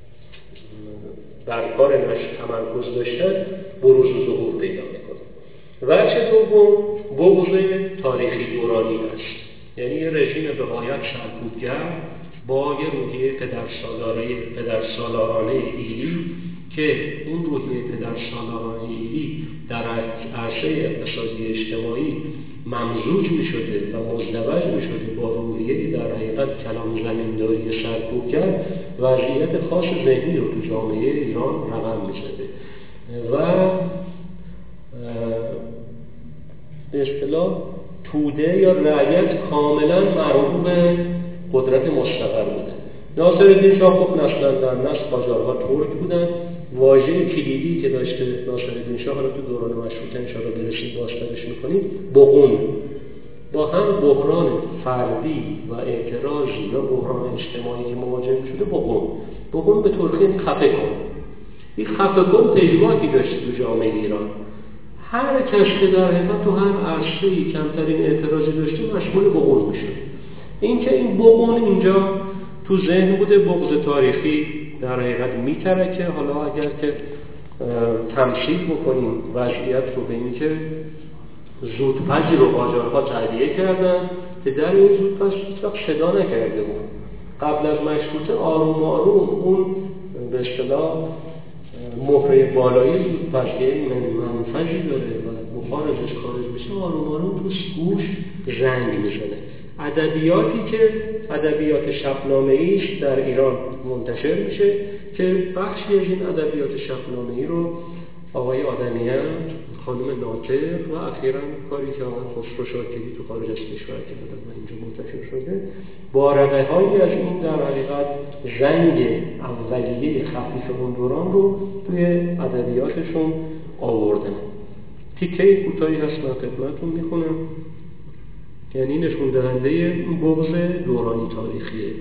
بر کار نشر تمرکز داشتن بروز و ظهور پیدا میکنه. وجه دوم بغض تاریخی دورانی است، یعنی یه رژیم به غایت سرکوبگر با یه روحیه پدرسالارانه پدرسالارانه ایلی که اون روحیه پدرسالارانه ایلی در عرصه اقتصادی اجتماعی ممزوج می شده و مزدوج می شده با روحیه در حقیقت کلام زمینداری سرکوبگر، وضعیت خاص ذهنی رو تو جامعه ایران رقم می زده و به اصطلاح توده یا رعیت کاملا مرغوب قدرت مستقر بوده. ناصرالدین شاه خب نسلا در نسل قاجارها ترک بودن. واژه کلیدی که داشته ناصرالدین شاه، حالا تو دوران مشروطه انشاءالله برسیم بازترش میکنیم، بقون. با هم بحران فردی و اعتراضی یا بحران اجتماعی که مواجه شده بقون. بقون به ترکی خفه کن. این خفه کن تجرباتی داشته تو جامعه ایران. هر کس که در حقیقت تو هر عرصه‌ای کمترین اعتراضی داشته مشمول بقون میشه. این که این بقون اینجا تو ذهن بوده، بغض تاریخی در حقیقت میترکه. حالا اگر که تمثیل بکنیم وضعیت رو به این که زودپزی رو قاجارها تعبیه کردن که در این زودپز هیچ وقت صدا نکرده بود. قبل از مشروطه آروم آروم اون به اصطلاح مهره بالایی زودپز که منفذی داره و بخار ازش خارج میشه آروم آروم تو گوش رنگ میزنه. ادبیاتی که ادبیات شبنامه‌ای است در ایران منتشر میشه که بخشی از این ادبیات شبنامه‌ای رو آقای آدمیان، خانم ناطر و اخیراً کاری که آقای خسرو شاکری تو خارج از کشور کردن و اینجا منتشر شده، بارقه‌هایی از این در حقیقت زنگ اولیه خفیف اون دوران رو توی ادبیاتشون آوردن. تیکه کوتاهی هست من خدمتتون میخونم، یعنی نشون دهنده بغض دورانی تاریخیه.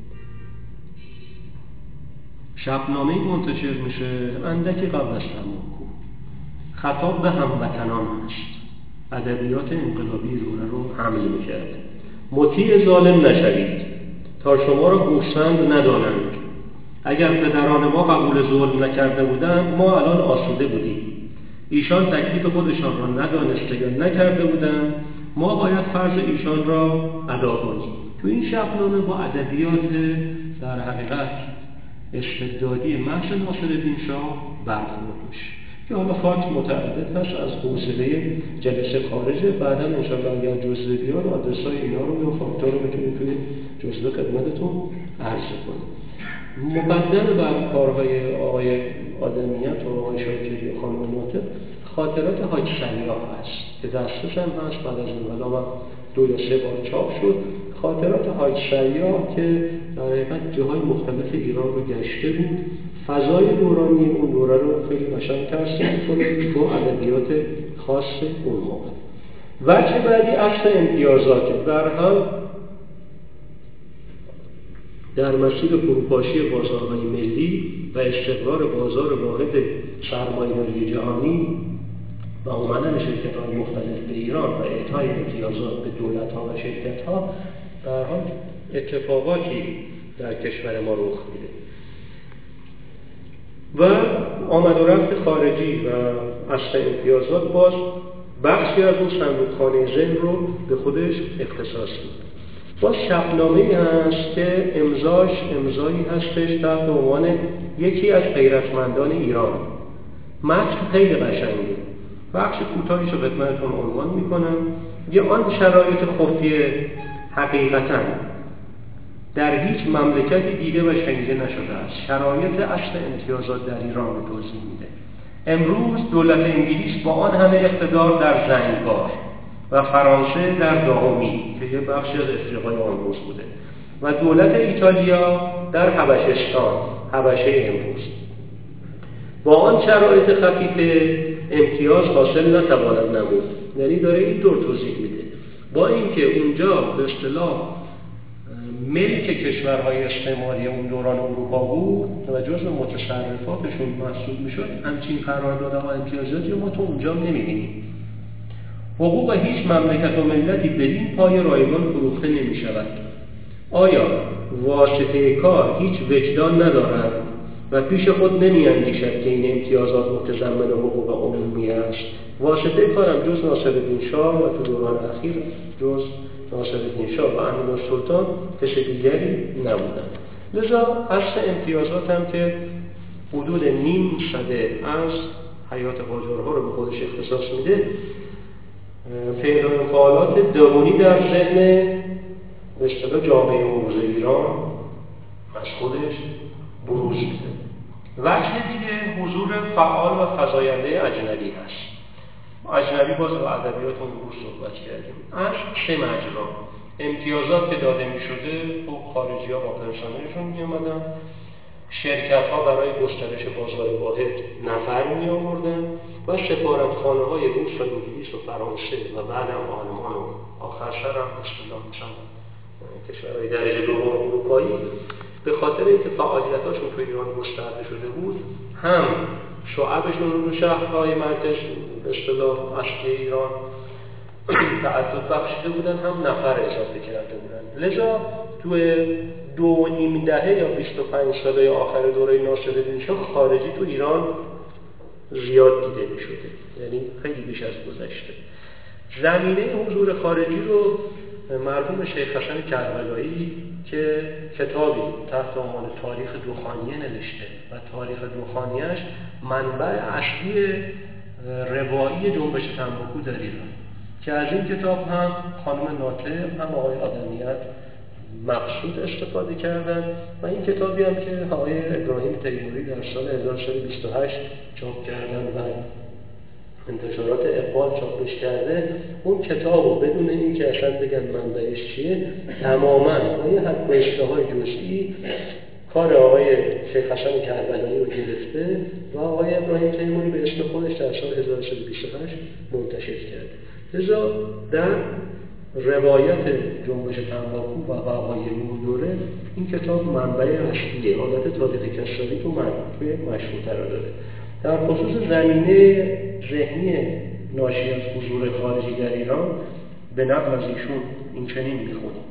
شبنامه‌ای منتشر میشه اندکی قبل از تنباکو، خطاب به هموطنان هست، ادبیات انقلابی روره رو حمل میکرد. مطیع ظالم نشوید تا شما را گوسفند ندانند. اگر پدران ما قبول ظلم نکرده بودند ما الان آسوده بودیم. ایشان تکلیف خودشان را ندانسته یا نکرده بودند، ما باید فرض ایشان را ادا کنیم. تو این شبنامه با ادبیات در حقیقت استبدادی محض ناصرالدین شاه برخورد میشه که حالا فاکت متعدد هست از حوصله جلسه خارجه. بعدا انشاءالله اگر جزوه بیاد آدرسای اینا رو یا فاکتا رو میتونید توی جزوه خدمتتون عرض کنیم. مقدم بر کارهای آقای آدمیت و آقای شاکری و خانم ناطق خاطرات حاج سیاح هست که دسترس هم هست، بعد از انقلاب دو یا سه بار چاپ شد. خاطرات حاج سیاح که در حقیقت جاهای مختلف ایران رو گشته بود، فضای دورانی اون دوره رو خیلی قشنگ ترسیم می‌کنه با ادبیات خاص اون موقع. وجه بعدی اصل امتیازات در حال در مسیر فروپاشی بازارهای ملی و استقرار بازار واحد سرمایه‌داری جهانی و آمدن شرکت‌های مختلف به ایران و اعطای امتیازات به دولت‌ها و شرکت‌ها در حال اتفاقاتی در کشور ما رخ میده و آمد و رفت خارجی و اصل امتیازات باز بخشی از اون صندوقخانه ذهن رو به خودش اختصاص میده. باز شبنامه‌ای هست که امضاش امضایی هستش تحت عنوان یکی از غیرتمندان ایران. متن خیلی قشنگه. بخش کوتاهیش رو خدمتتون عنوان میکنم. یه آن شرایط خفیه حقیقتاً در هیچ مملکتی دیده و شنیده نشده است. شرایط اصل امتیازات در ایران رو توضیح میده. امروز دولت انگلیس با آن همه اقتدار در زنگبار و فرانسه در داهمی که یه بخشی از افریقای امروز بوده و دولت ایتالیا در حبشستان، حبشه امروز، با آن شرایط خفیف امتیاز حاصل نتواند نمود. یعنی داره این دور توضیح میده. با اینکه اونجا به اصطلاح ملک کشورهای استعماری اون دوران اروپا بود و جزء متصرفاتشون محسوب میشد، همچین قراردادها و امتیازاتی ما تو اونجا نمیبینیم. حقوق هیچ مملکت و ملتی بدین پای رایگان فروخته نمی شود. آیا واسطه کار هیچ وجدان ندارد و پیش خود نمی اندیشد که این امتیازات متضمن حقوق عمومی است؟ واسطه کارم جز ناصرالدین شاه و تو دوران اخیر جز ناصرالدین شاه و امیرالسلطان کس دیگری نبودند. لذا اصل امتیازات هم که حدود نیم صده از حیات قاجارها رو به خودش اختصاص میده، فعل و انفعالات درونی در ذهن به اصطلاح جامعه امروز ایران از خودش بروز میده. وجه دیگه حضور فعال و فزاینده اجنبی هست. اجنبی باز با ادبیات امروز صحبت کردیم. از سه مجرا امتیازات که داده می شده خب خارجی ها با پرسنلشون می اومدن، شرکت ها برای گسترش بازار واحد نفر می آوردن و سفارتخانه های روس و انگلیس و فرانسه و بعد هم آلمان و آخر سر هم اصطلاح مثلا کشورهای درجه دوم اروپایی به خاطر اینکه فعالیتاشون توی ایران گسترده شده بود، هم شعبشون رو شهرهای مرکز به اصطلاح اصلی ایران تعدد بخشیده بودن، هم نفر اضافه کرده بودن. لذا توی دو نیم دهه یا بیست و پنج ساله آخر دوره ناصرالدین شاه خارجی تو ایران زیاد دیده می شده، یعنی خیلی بیش از گذشته. زمینه حضور خارجی رو مرحوم شیخ حسن کربلایی که کتابی تحت عنوان تاریخ دخانیه نوشته و تاریخ دخانیه‌اش منبع اصلی روایی جنبش تنباکو در ایران، که از این کتاب هم خانم ناطق هم آقای آدمیت مقصود استفاده کردن و این کتابی هم که آقای ابراهیم تیموری در سال هزار و سیصد و بیست و هشت چاپ کردن و انتشارات اقبال چاپش کرده، اون کتاب رو بدون این که اصلا بگن منبعش چیه تماما با یه حد به اصطلاح‌های جزئی کار آقای شیخ حسن کربلایی رو گرفته و آقای ابراهیم تیموری به اسم خودش در سال هزار و سیصد و بیست و هشت منتشر کرده. لذا در روایت جنبش تنباکو و وقایع اون دوره این کتاب منبع اصلیه، حالت تاریخ کسری تو من توی مشروطه رو داره. در خصوص زمینه ذهنی ناشی از حضور خارجی در ایران به نقل از ایشون این چنین میخونیم: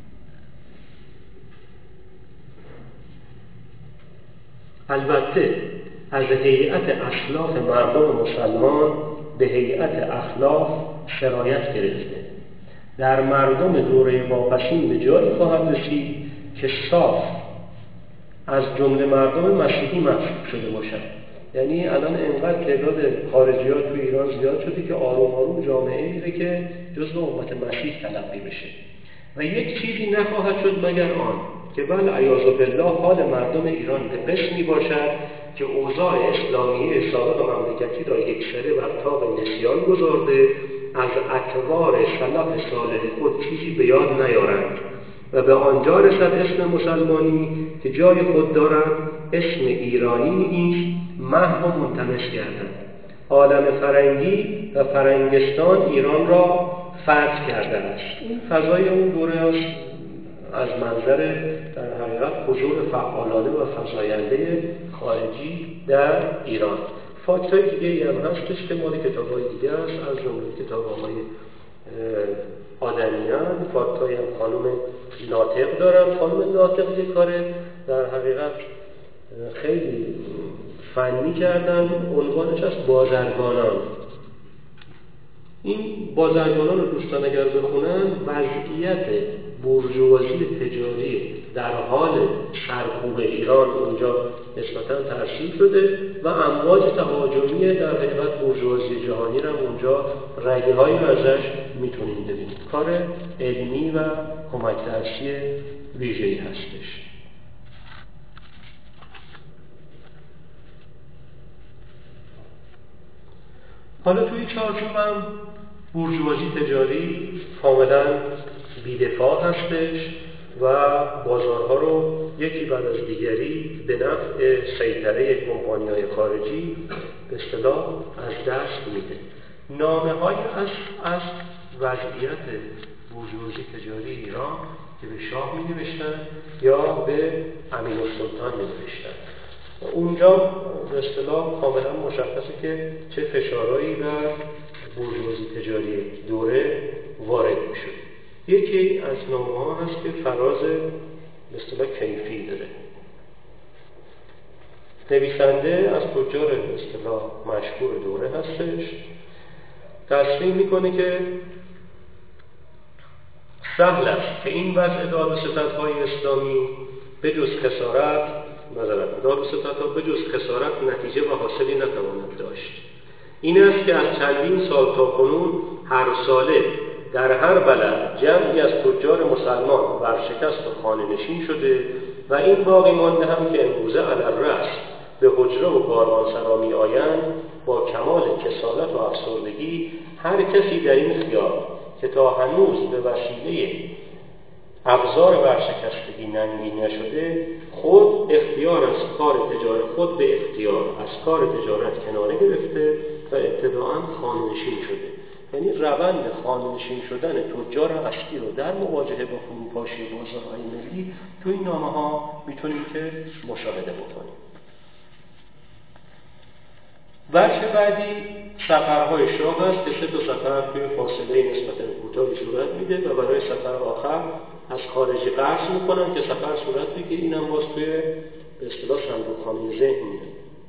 البته از هیئت اخلاق مردم مسلمان به هیئت اخلاق سرایت گرفته در مردم دوره واپسین به جایی خواهد رسید که صاف از جمله مردم مسیحی محسوب شده باشد. یعنی الان انقدر تعداد خارجیات تو ایران زیاد شده که آروم آروم جامعه میره که جزو امت مسیح تلقی بشه و یک چیزی نخواهد شد مگر آن که بل عیاذ بالله حال مردم ایران به قسمی باشد که اوضاع اسلامی سابق مملکتی را یکسره بر طاق نسیان گذارده، از اطوار سلف صالح خود چیزی به یاد نیارند و به آنجا رسد اسم مسلمانی که جای خود دارد اسم ایرانی نیست محو و ملتمس گردد. عالم فرنگی و فرنگستان ایران را فتح کرده است. این فضای اون دوره است از منظر در حقیقت حضور فعالانه و فزاینده خارجی در ایران. فاکتای دیگه ای هم هستش که مال کتاب‌های دیگه است، از جمله کتاب آقای آدمیان. فاکتای هم خانم ناطق دارن. خانم ناطق یک کار در حقیقت خیلی فنی کردن، عنوانش از بازرگانان. این بازرگانان رو دوستان اگر بخونن، وضعیت بورژوازی تجاری در حال سرکوب ایران اونجا نسبتاً ترسیم شده و امواج تهاجمی در حقیقت بورژوازی جهانی رو اونجا رگه‌هایی رو ازش میتونیم ببینیم. کار علمی و کمک درسی ویژه‌ای هستش. حالا توی چارچوبم بورژوازی تجاری کاملا بی‌دفاع هستش و بازارها رو یکی بعد از دیگری به نفع سیطره کمپانی‌های خارجی به اصطلاح از دست میده. نامه‌های از از وضعیت بورژوازی تجاری ایران که به شاه می‌نوشتن یا به امیرالسلطان می‌نوشتن، اونجا به اصطلاح کاملا مشخصه که چه فشارهایی بر بورژوازی تجاری دوره وارد می‌شد. یکی از نامه‌ها هست که فراز به اصطلاح کیفی داره. نویسنده از تجار به اصطلاح مشهور دوره هستش. تصریح میکنه که سهل است که این وضع داد و ستدهای اسلامی به جز خسارت نظرت داد و ستدها به جز خسارت نتیجه و حاصلی نتواند داشت. این است که از چندین سال تا کنون هر ساله در هر بلد جمعی از تجار مسلمان ورشکست و خانه نشین شده و این باقی مانده هم که امروزه علی الرأس به حجره و کاروانسرا می آیند با کمال کسالت و افسردگی هر کسی در این خیال که تا هنوز به وسیله ابزار ورشکستگی ننگین نشده خود اختیار از کار تجارت خود به اختیار از کار تجارت کناره گرفته و ابتداءً خانه نشین شده. یعنی روند خانه نشین شدن تجار اصلی رو در مواجهه با فروپاشی بازارهای ملی تو این نامه‌ها میتونیم که مشاهده بکنیم. بخش بعدی سفرهای شاه هست که سه تا سفر توی فاصله نسبتاً کوتاهی صورت میده و برای سفر آخر از خارجی قرض میکنن که سفر صورت بگیره. اینم باز توی به اصطلاح صندوقخانه ذهن میده.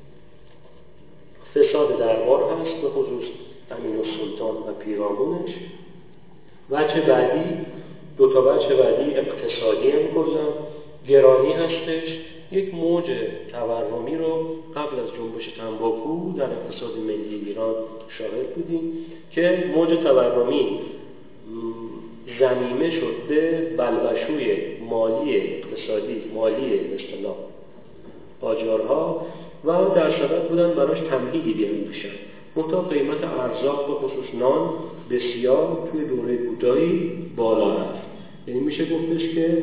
فساد دربار هست به خصوص امیرالسلطان و پیرامونش. وجه بعدی دو تا وجه بعدی اقتصادی هم کلا گرانی هستش. یک موج تورمی رو قبل از جنبش تنباکو در اقتصاد ملی ایران شاهد بودیم که موج تورمی ضمیمه شد به بلبشوی مالی اقتصادی مالی به اصطلاح آجارها و در صدد بودن براش تمهیدی بیاندیشن. منتها قیمت ارزاق به خصوص نان بسیار توی دوره کوتاهی بالا رفت. یعنی میشه گفتش که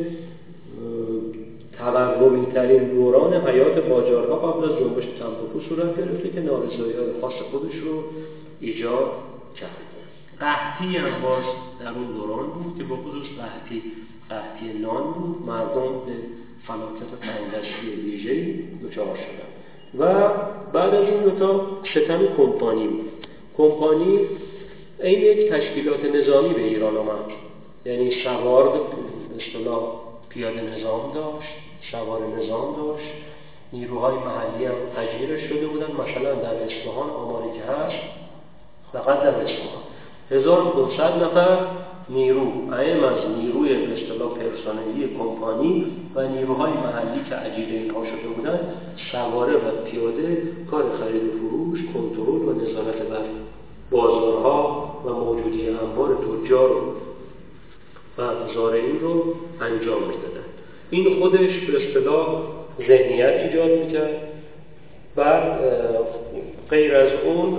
تورمی ترین دوران حیات قاجارها قبل از جنبش تنباکو صورت گرفته که نارضایی‌های خاص خودش رو ایجاد کرد. قحطی هم باز در اون دوران بود که با خصوص قحطی قحطی نان بود. مردم به فلاکت تنگدستی ویژه‌ای دچار شدن و بعد از اون دو تا ستم کمپانی بود. کمپانی این یک تشکیلات نظامی به ایران آمد. یعنی سوار به اصطلاح پیاده نظام داشت، سوار نظام داشت، نیروهای محلی هم تجهیزش شده بودن. مثلا در اصفهان آماری که هست فقط در اصفهان هزار و پانصد نفر نیرو اهم از نیروی به اصطلاح پرسنلی کمپانی و نیروهای محلی که اجیر اینها شده بودن سواره و پیاده کار خرید و فروش، کنترل و نظارت بر بازارها و موجودی انبار تجار و زارعین رو انجام میدادن. این خودش به اصطلاح ذهنیت ایجاد میکرد بعد غیر از اون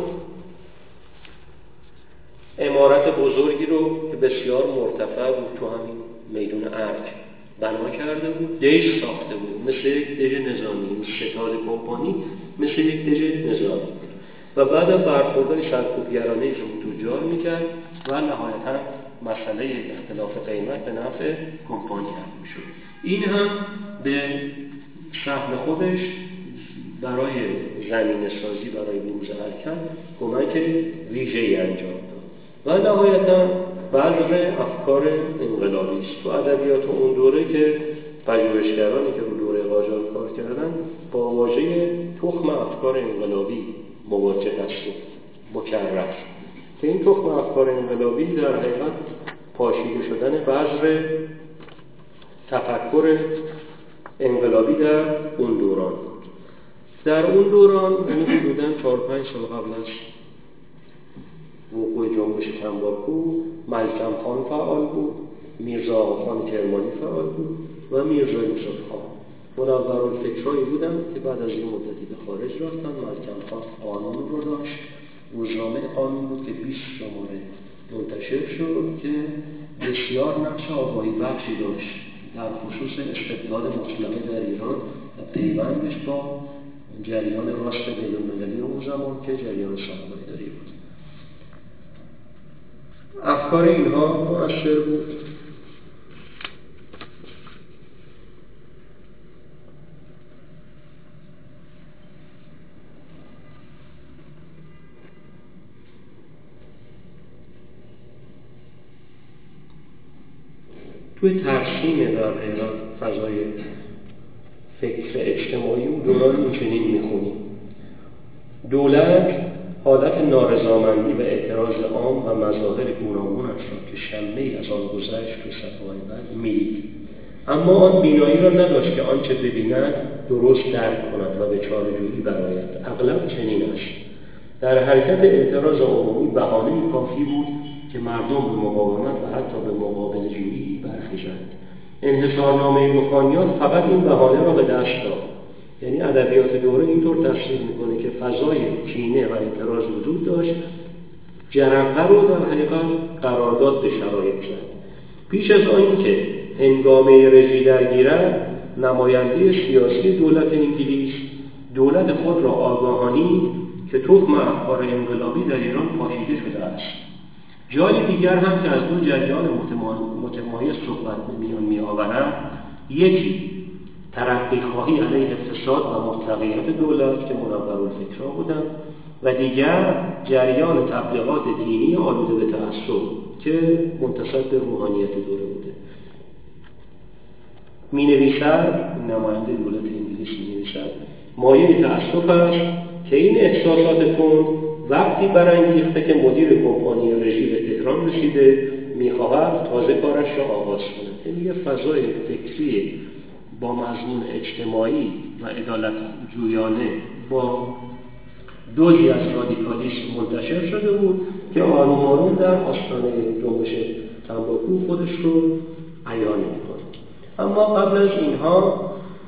عمارت بزرگی رو که بسیار مرتفع بود تو همین میدون ارگ بنا کرده بود، دژ ساخته بود، مثل یک دژ نظامی، ستاد کمپانی مثل یک دژ نظامی. و بعد از برخوردهای سرکوبگرانه رو تجار میکرد و نهایتا مسئله اختلاف قیمت به نفع کمپانی حل میشد. این هم به سهم خودش برای زمین سازی برای بروز حرکت کمک ویژه‌ای انجام داد. و نهایتا بذر افکار انقلابی است. تو ادبیات اون دوره که پژوهشگرانی که رو دوره قاجار کار کردن با واژه تخم افکار انقلابی مواجه هستیم، مکرر که این تخم افکار انقلابی در حقیقت پاشیده شدن بذر تفکر انقلابی در اون دوران بود. در اون دوران یعنی حدوداً چهار پنج سال قبل از وقوع جنبش تنباکو ملکم خان فعال بود، میرزا آقاخان کرمانی فعال بود و میرزا یوسف خان. منورالفکرایی بودن که بعد از این مدتی به خارج رفتن. ملکم خان قانون رو داشت، روزنامه قانون بود که بیست شماره منتشر شد که بسیار نقش آگاهی بخشی داشت در خصوص استبداد مطلقه در ایران و پیوندش با جریان راست بین‌المللی اون زمان که جریان سرمایه‌داری بود. افکار اینها مؤثر بود. توی ترسیم در حقیقت فضای فکر اجتماعی و دوران این چنین میخونیم: دولت حالت نارضامندی و اعتراض عام و مظاهر گوناگونش را که شمه‌ای از آن گذشت به صفحه‌های بعد می‌دید، اما آن بینایی را نداشت که آنچه ببیند درست درک کند و به چاره‌جویی برآید. اغلب چنین است. در حرکت اعتراض عمومی بهانه‌ای کافی بود که مردم به مقاومت و حتی به مقابله جویی برخیزند. انحصارنامه روحانیات فقط این بهانه را به دست داد. یعنی ادبیات دوره اینطور تصویر میکنه که فضای کینه و اعتراض وجود داشت، جرقه رو در حقیقت قرارداد به شرایط زد. پیش از آن که هنگامه رژی درگیرد، نماینده سیاسی دولت انگلیس دولت خود را آگاهانید که تخم افکار انقلابی در ایران پاشیده شده است. جای دیگر هم که از دو جریان متمایز صحبت میان می آورند، یکی ترقی خواهی علیه فساد و مطلقیت دولت که منورالفکرها بودند و دیگر جریان تبلیغات دینی آلوده به تعصب که منتسب به روحانیت دوره بوده. می نویسد، نماینده دولت انگلیس می نویسد، مایه تعصب است که این احساسات تند وقتی برانگیخته که مدیر کمپانی رژی به تهران رسیده میخواهد تازه کارش را آغاز کند. این یه فضای فکری با مضمون اجتماعی و عدالت جویانه با دوزی از رادیکالیسم منتشر شده بود که آروم آروم در آستانه جنبش تنباکو خودش رو عیان می‌کنه. اما قبل از اینها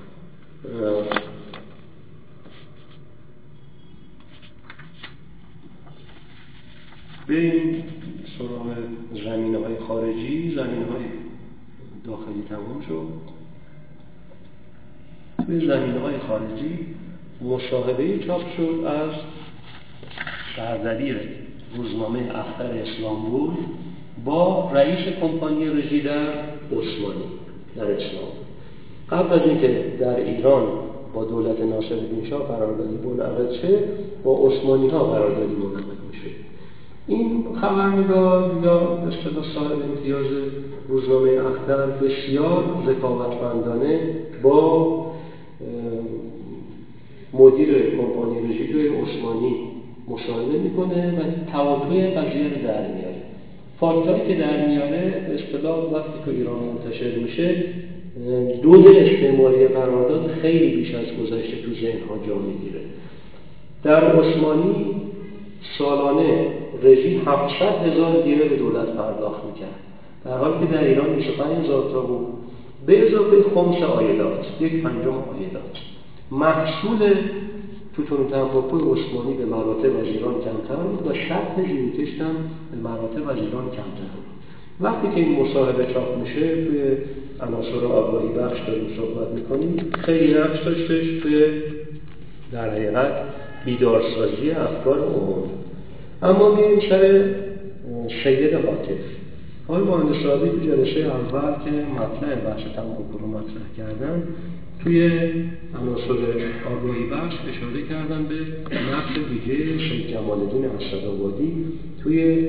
بریم سراغ زمینه‌های خارجی. زمینه‌های داخلی تمام شد. توی زمینه‌های خارجی مصاحبه‌ای چاپ شد از سردبیر روزنامه اختر اسلامبول با رئیس کمپانی رژی در عثمانی در اسلام. قبل از اینکه در ایران با دولت ناصرالدین شاه قراردادی منعقد شه، با عثمانی‌ها قراردادی منعقد میشه. این خبرنگار یا به اصطلاح صاحب امتیاز روزنامه اختر بسیار ذکاوتمندانه با مدیر کمپانی رژی عثمانی مصاحبه میکنه و تواطؤ قضیه رو در میاره. فاکتایی که در میاره به اصطلاح وقتی که ایران منتشر میشه، دوز استعماری قرارداد خیلی بیش از گذشته تو ذهن‌ها جا میگیره. در عثمانی سالانه رژی هفتصد هزار لیره به دولت پرداخت میکرد، در حالی که در ایران بیست و پنج هزار تا بود، به اضافه خمس عایدات، یک پنجم عایدات. محصول توتون تنباکوی عثمانی به مراتب از ایران کمتر بود و سطح ژیوکشت هم به مراتب از ایران کمتر بود. وقتی که این مصاحبه چاپ میشه توی عناصر آگاهی بخش داریم صحبت میکنیم، خیلی نقش داشتش توی در حقیقت بیدارسازی افکار عمومی. اما میریم سر سید حاطف. آقای مهندس رابی تو جلسه اول که مطلع بخش تنباکو رو مطرح کردن، توی عناصر آگاهی بخش اشاره کردن به نقش ویژه شیخ جمال الدین اسدآبادی توی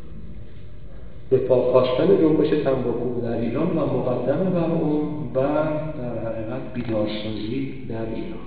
به پا خواستن جنبش تنباکو در ایران و مقدمه بر اون و در حقیقت بیدارسازی در ایران.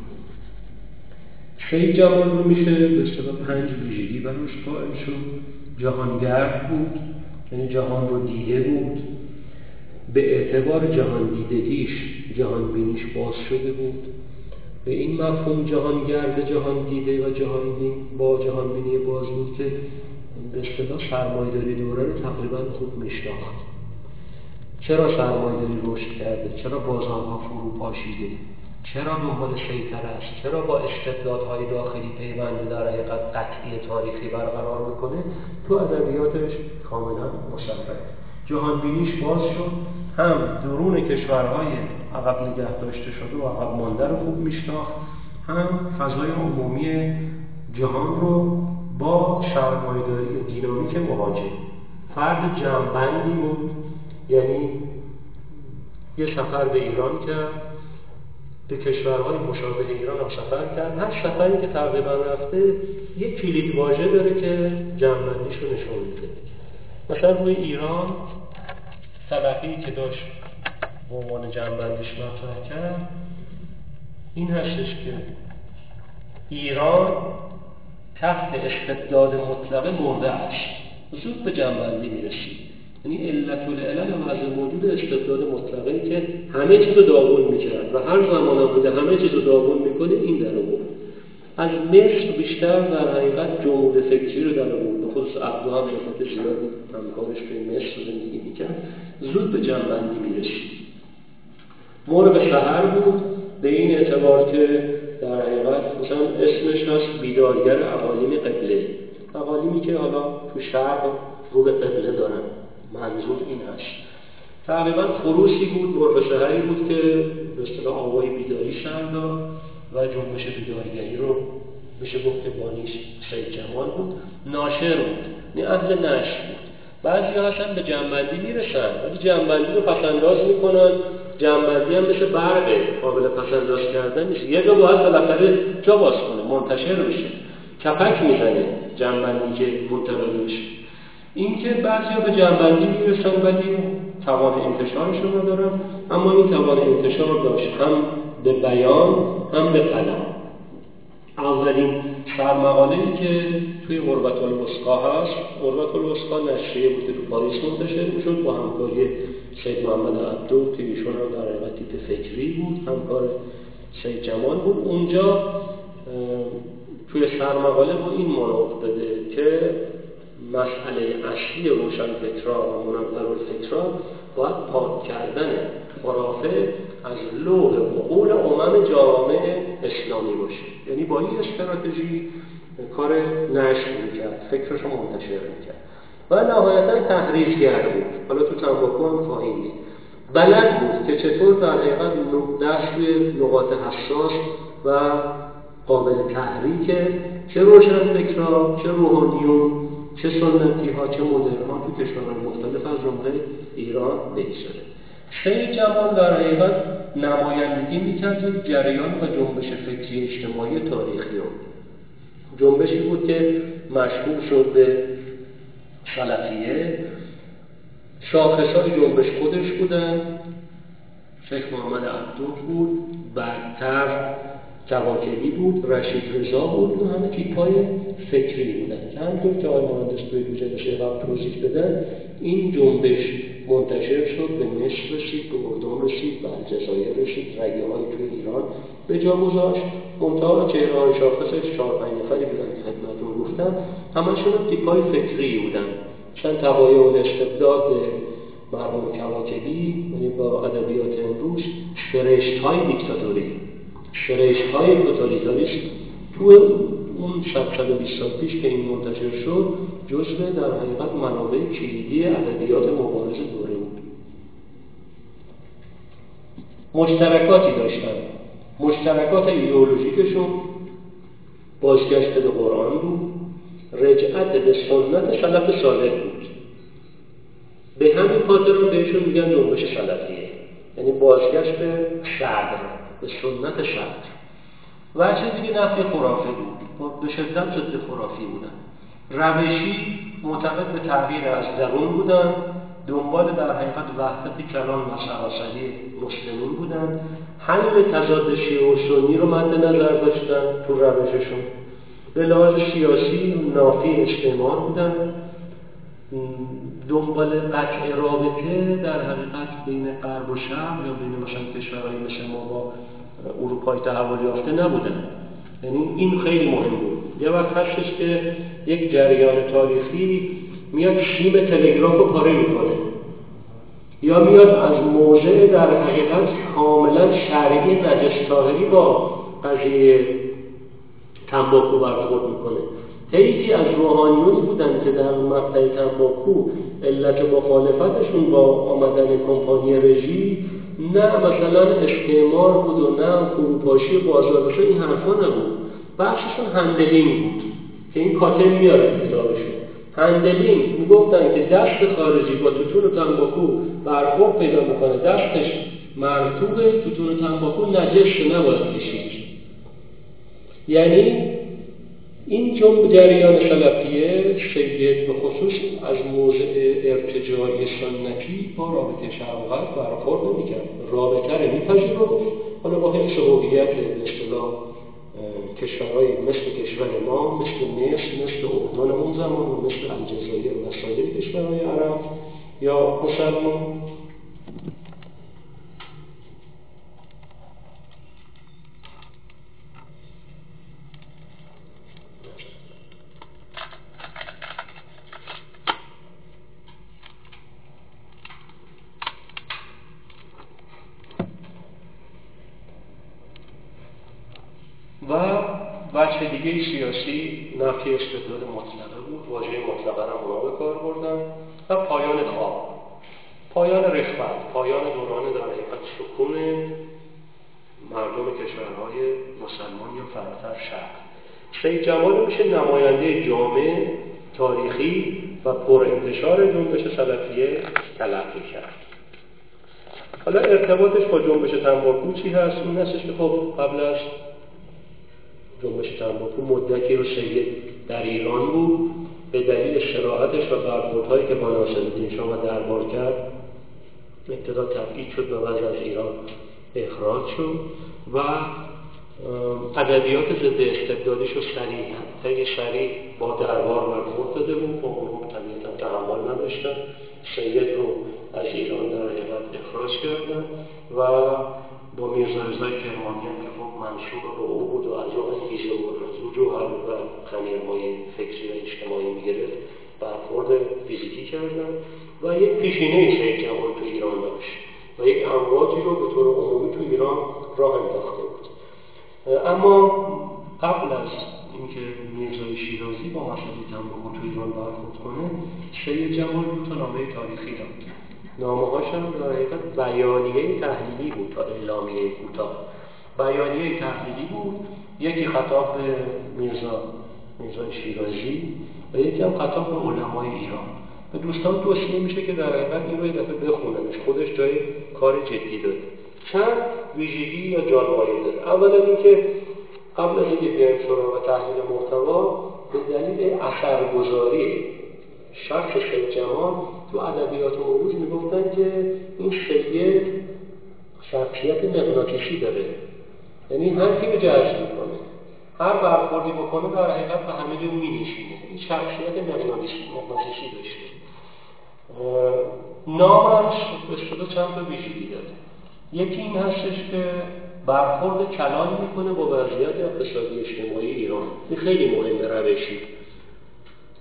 شیخ جمال رو میشه به اصطلاح پنج ویژگی براش قائل شد. جهانگرد بود، یعنی جهان رو دیده بود، به اعتبار جهان دیدگیش جهان بینیش باز شده بود. به این مفهوم جهانگرد، جهان دیده و جهان بین با جهان بینی باز بود که به اصطلاح سرمایه‌داری دوره رو تقریبا خوب میشناخت. چرا سرمایه‌داری رشد کرده؟ چرا بازارها فرو پاشیده؟ چرا دنبال سیطره است؟ چرا با استبدادهای داخلی پیوند در حقیقت قطعی تاریخی برقرار میکنه؟ تو ادبیاتش کاملا مصرح. جهان بینیش باز شد، هم درون کشورهای عقب نگه داشته شده و عقب مانده رو خوب میشناخت، هم فضای عمومی جهان رو با سرمایه‌داری و دینامیک مواجه. فرد جمع‌بندی بود، یعنی یه سفر به ایران کرد، به کشورهای مشابه ایران هم سفر کرد. هر سفری که تقریبا رفته یک کلید واژه داره که جمع‌بندیش رو نشون میده. مثلا روی ایران تلقی که داشت به عنوان جمع‌بندیش مطرح کرد این هستش که ایران تحت استبداد مطلقه مرده است. زود به جمع‌بندی میرسید. یعنی علت العلل وضع موجود استبداد مطلقه که همه چیز رو داغون میکرد و هر زمان هم بوده همه چیز رو داغون میکنه این در آورد. از مصر بیشتر در حقیقت جمود فکری رو در آورد. به خصوص عبدو هم خیلی زیادی همکارش به مصر زندگی میکرد. زود به جمع‌بندی میرسید. مرغ سحر بود به این اعتبار که در حقیقت مثلا اسمش هست بیدارگر اقالیم قبله، اقالیمی که حالا تو شرق رو به قبله دارن. منظور این هست تقریبا خروسی بود، مرغ سحری بود که به اصطلاح آوای بیداری سر داد و جنبش بیدارگری رو میشه گفت که بانیش سید جمال بود. ناشر بود، یعنی اهل نشر بود. بعضی ها هستن به جنبندی میرسن ولی جنبندی رو پسنداز میکنن. جنبندی هم مثل برقه، قابل پسنداز کردن نیست. یه جا باید بالاخره جا باز کنه، منتشر بشه، کپک میزنه جنبندی که منتقل میشه. این که بعضی ها به جنبندی میرسن ولی توان انتشارش رو ندارن، اما این توان انتشار داشت هم به بیان هم به قلم. اولین سرمقاله‌ای که توی غربت الوثقی هست، غربت الوثقی نشریه بود که تو پاریس منتشر میشد با همکاری سید محمد عبدو که ایشون هم در حقیقت تیپ فکری بود، همکار سید جمال بود. اونجا توی سرمقاله با این مورد افتاده که مسئله اصلی روشنفکران و منورالفکران باید پاک کردن خرافه از لوح عقول امم جامع اسلامی باشه. یعنی با این استراتژی کار نشر میکرد، فکرش رو منتشر میکرد و نهایتا تحریزگر بود. حالا تو تنباکو هم خواهیم دید. بلد بود که چطور در حقیقت دست روی نقاط حساس و قابل تحریکه، چه روشنفکران، چه روحانیون، چه سنتی ها، چه مدرن ها تو کشورهای مختلف از جمله ایران بگذاره. سید جمال در حقیقت نمایندگی میکرد جریان و جنبش فکری اجتماعی تاریخی رو. جنبشی بود که مشهور شد به سلفیه. شاخصهای جنبش خودش بودن، شیخ محمد عبدو بود، بعدتر کواکبی بود، رشید رضا بود و همه تیپ‌های فکری بودن که همطور که آقای مهندس توی دو جلسه قبل توضیح دادن این جنبش منتشر شد، به مصر رسید، به اردن رسید، به الجزایر رسید، رگه‌های توی ایران به جا گذاشت. منتها چهره‌های شاخصش چهار پنج نفری بودن که خدمتتون گفتم، همشون تیپ‌های فکری بودن. چند تبایع و استبداد مرحوم کواکبی، یعنی با ادبیات امروز شرشت‌های دیکتاتوری، شرشت‌های توتالیتاریسم تو اون صد سال بیست سال پیش که این منتشر شد جزو در حقیقت منابع کلیدی ادبیات مبارز دوره بود. مشترکاتی داشتن. مشترکات ایدئولوژیکشون بازگشت به قرآن بود، رجعت به سنت سلف صالح بود. به همین خاطر رو بهشون میگن جنبش سلفیه، یعنی بازگشت به صدر، به سنت صدر. و چه دیگه نفی خرافه بود، به شدت ضد خرافی بودن. روشی معتقد به تغییر از درون بودن، دنبال در حقیقت وحدت کلان و سراسری مسلمین بودن، حل تضاد شیعه و سنی رو مد نظر داشتن تو روششون. به لحاظ سیاسی نافی استعمار بودن، دنبال قطع رابطه در حقیقت بین غرب و شرق یا بین مثلا کشورهای مثل ما با اروپای تحول یافته نبودن. یعنی این خیلی مهم بود. یه وقت هستش که یک جریان تاریخی میاد سیم تلگراف رو پاره میکنه یا میاد از موضع در حقیقت کاملا شرعی نجس طاهری با قضیه تنباکو برخورد میکنه. خیلی از روحانیونی بودن که در مقطع تنباکو علت مخالفتشون با آمدن کمپانی رژی نه مثلا استعمار بود و نه فروپاشی بازارش، این حرفا نبود. بخششون هندلینگ بود که این کاتل میاره کتابشون. هندلینگ میگفتن که دست خارجی با توتون تنباکو برخورد پیدا میکنه، دستش مرطوبه، توتون تنباکو نجس نباید کشید. یعنی این جنب جریان سلفیه سید به خصوص از موضع ارتجاعی سنتی با رابطه شرق و غرب برخورد نمی‌کرد، رابطه رو می‌پذیرفت. حالا با حفظ هویت به اصطلاح کشورهای مثل کشور ما، مثل مصر، مثل اردن اون زمان و مثل الجزایر و سایر کشورهای عرب یا مسلمان. و بچه دیگه سیاسی نفی استبداد مطلقه بود، واژه مطلقه هم اونا به کار بردن. و پایان خواب، پایان رخوت، پایان دوران در حقیقت سکون مردم کشورهای مسلمان یا فراتر شرق. سید جمال میشه نماینده جامع تاریخی و پر انتشار جنبش سلفیه تلقی کرد. حالا ارتباطش با جنبش تنباکو چی هست؟ این هستش که خب قبل از جنبش تنباکو مدتی رو سید در ایران بود، به دلیل صراحتش و برخوردهایی که با ناصرالدین شاه دربار کرد ابتدا تبعید شد و بعد از ایران اخراج شد و ادبیات ضد استبدادیش رو سریع خیلی سریع با دربار برخورد داده بود و اونها طبیعتا تحمل نداشتن، سید رو از ایران در حقیقت اخراج کردن و با میرزا رضای کرمانیان که خب منصوب به او بود و از او انگیزه و از او جوهر و خمیرهای فکری و اجتماعی میگرفت برخورد فیزیکی کردن و یک پیشینه سید جمال تو ایران داشت و یک امواجی رو به طور عمومی تو ایران راه انداخته بود. اما قبل از اینکه میرزای شیرازی با مسئله تنباکو تو ایران برخورد کنه، سید جمال دو تا نامه تاریخی داد. نامه‌هاش هم در حقیقت بیانیه تحلیلی بود تا اعلامیه کوتاه. بیانیه تحلیلی بود، یکی خطاب به میرزا میرزای شیرازی و یکی هم خطاب به علمای ایران. به دوستان توصیه میشه که در حقیقت این رو یه دفعه بخوننش، خودش جای کار جدی داره. چند ویژگی یا جالبایی داره. اولا اینکه قبل از اینکه بیایم سراغ تحلیل محتوا، به دلیل اثرگذاری شخص سید جمال تو ادبیات امروز میگفتن که این سید شخصیت مغناطیسی داره، یعنی هر کی رو جذب میکنه، هر برخوردی بکنه در حقیقت به همه جا مینشینه. این شخصیت مغناطیسی مغناطیسی داشته. نامش به شده چند تا ویژگی داره. یکی این هستش که برخورد کلان میکنه با وضعیت اقتصادی اجتماعی ایران. این خیلی مهمه. روشی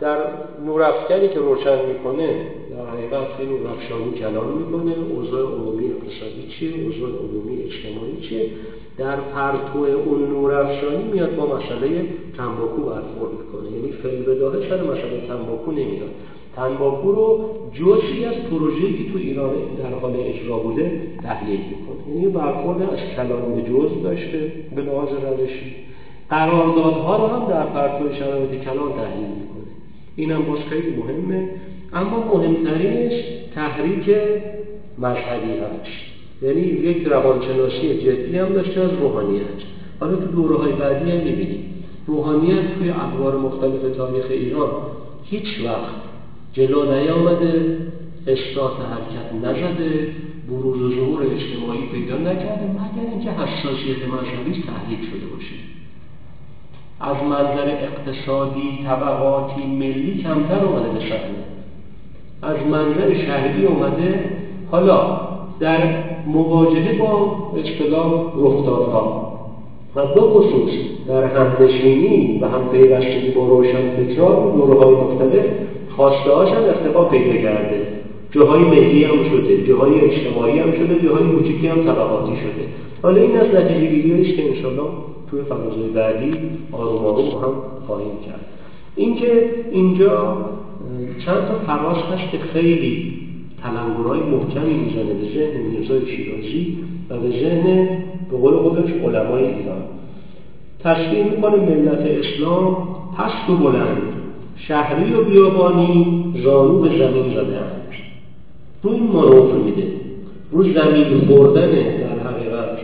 در نورافکنی که روشن میکنه در حقیقت این نورافشانی کلام میکنه اوضاع عمومی اقتصادی چیه، اوضاع عمومی اجتماعی چیه. در پرتو اون نورافشانی میاد با مسئله تنباکو برخورد میکنه، یعنی فی‌البداهه سر مسئله تنباکو نمیاد. تنباکو رو جزئی از پروژه‌ای که تو ایران در حال اجرا بوده تحلیل میکنه، یعنی برخورد از کلام به جزء داشته به لحاظ روشی. قراردادها رو هم در پرتو شرایط کلان تحلیل میکنه، این هم باز خیلی مهمه. اما مهمترینش تحریک مذهبی هست، یعنی یک روانشناسی جدی هم داشته از روحانیت. حالا تو دوره‌های بعدی هم می‌بینیم روحانیت توی ادوار مختلف تاریخ ایران هیچ وقت جلو نیامده، اصلاح حرکت نزده، بروز و ظهور اجتماعی پیدا نکرده، مگر اینکه حساسیت مذهبی تحریک شده باشه. از منظر اقتصادی، طبقاتی، ملی کمتر اومده به صحنه، از منظر شهری اومده. حالا در مواجهه با اصطلاح رفتارها و به خصوص در همنشینی و هم پیوستگی با روشنفکران دوره‌های مختلف خواسته‌هاش هم ارتقا پیدا کرده، جاهای ملی هم شده، جاهای اجتماعی هم شده، جاهای کوچیکی هم طبقاتی شده. حالا این از نتیجه گیری‌هایی که انشالله توی فضای بعدی آروم آروم هم خواهیم کرد. اینکه اینجا چند تا فراز هست که خیلی تلنگرهای محکمی میزنه به ذهن میرزای شیرازی و به ذهن به قول خودش علمای ایران. تشریح میکنه ملت اسلام پست و بلند، شهری و بیابانی زانو به زمین زده‌اند. رو این مانور میده، رو زمین خوردن در حقیقت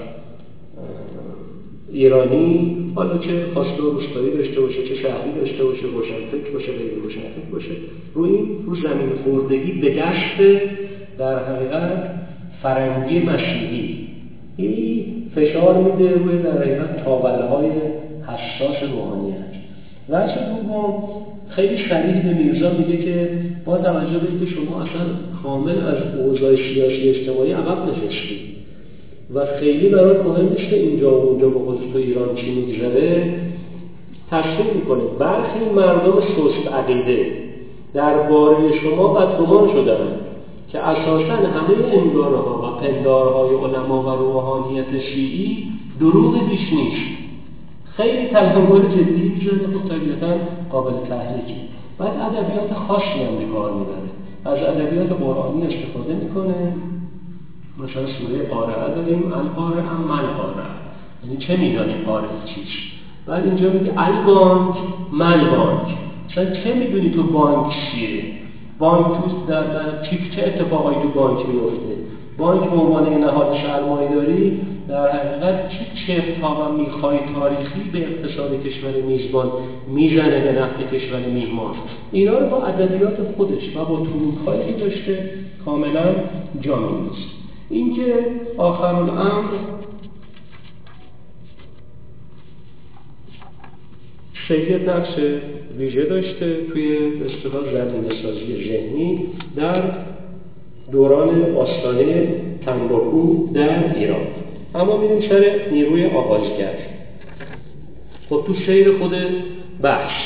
ایرانی، حالا چه خواستگاه روستایی داشته باشه، چه شهری داشته باشه، روشنفکر باشه، غیر روشنفکر باشه، رو این رو زمین خوردگی به دست در حقیقت فرنگی مسیحی این فشار میده روی در حقیقت تاوله‌های حساس روحانیت. و چه دوم خیلی صریح به میرزا میگه که با توجه به اینکه شما اصلا کامل از اوضاع سیاسی اجتماعی عقب نشستید و خیلی برات مهم نیست که اینجا و اونجا به خصوص تو ایران چی میگذره، تصریح میکنه برخی مردم سست عقیده درباره شما بدگمان شدن که اساساً همه انگارها و پندارهای علما و روحانیت شیعی دروغ بیش نیست. خیلی تلنگر جدی میزنه، خب طبیعتاً قابل تحلیله. بعد ادبیات خاصی هم به کار میبره، از ادبیات قرآنی استفاده میکنه. مثلا سوره قارعه داریم، القارعه هم من قارعه، یعنی چه میدانی قارعه چیست. بعد اینجا میگه البانک من بانک، مثلا چه میدونی تو بانک چیه، بانک تو در, در چی چه اتفاقایی تو بانک میفته. بانک به عنوان نهاد سرمایه‌داری در حقیقت چه چرت‌ها و میخای تاریخی به اقتصاد کشور میزبان میزنه به نفع کشور میهمان. اینا رو با ادبیات خودش و با تونیک‌هایی که داشته کاملا جا می‌اندازه. اینکه آخرالامر سید نقش ویژه داشته توی اصطلاح زمینه‌سازی ذهنی در دوران آستانه تنباکو در ایران. اما میریم سر نیروی آغازگر. خب تو سیر خود بحث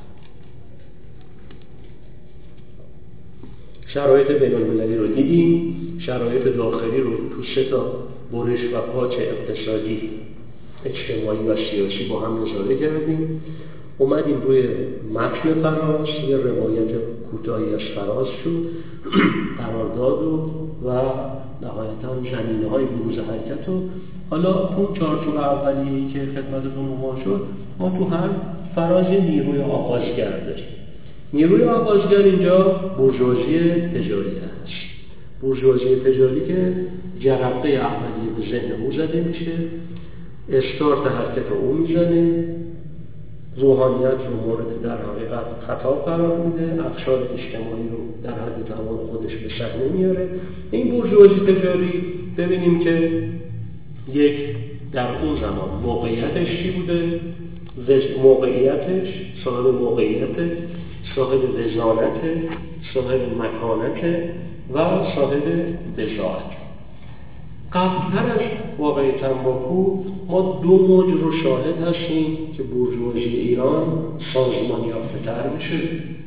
شرایط بین‌المللی رو دیدیم، شرایط داخلی رو تو سه تا برش و پاچ اقتصادی، اجتماعی و سیاسی با هم نظاره کردیم. اومدیم روی متن فراز، یه روایت کوتاهی از فراز شد، قرارداد و و نهایتاً زمینه‌های بروز حرکت و حالا اون چارچوب اولیه‌ای که خدمتتون عنوان شد، ما تو هر فراز نیروی آغازگر داریم. نیروی آغازگر اینجا بورژوازی تجاری هست. بورژوازی تجاری که جرقه اولیه به ذهن او زده میشه، استارت حرکت او میزنه، روحانیت رو مورد در حقیقت خطاب قرار میده، اقشار اجتماعی رو در حد توان خودش به صحنه میاره. این بورژوازی تجاری ببینیم که یک در اون زمان موقعیتش چی بوده؟ موقعیتش صاحب موقعیت، صاحب وزارت، صاحب مکانت و صاحب بضاعت. قبلتر از واقعه تنباکو ما دو موج رو شاهد هستیم که بورژوازی ایران سازمان یافته‌تر میشه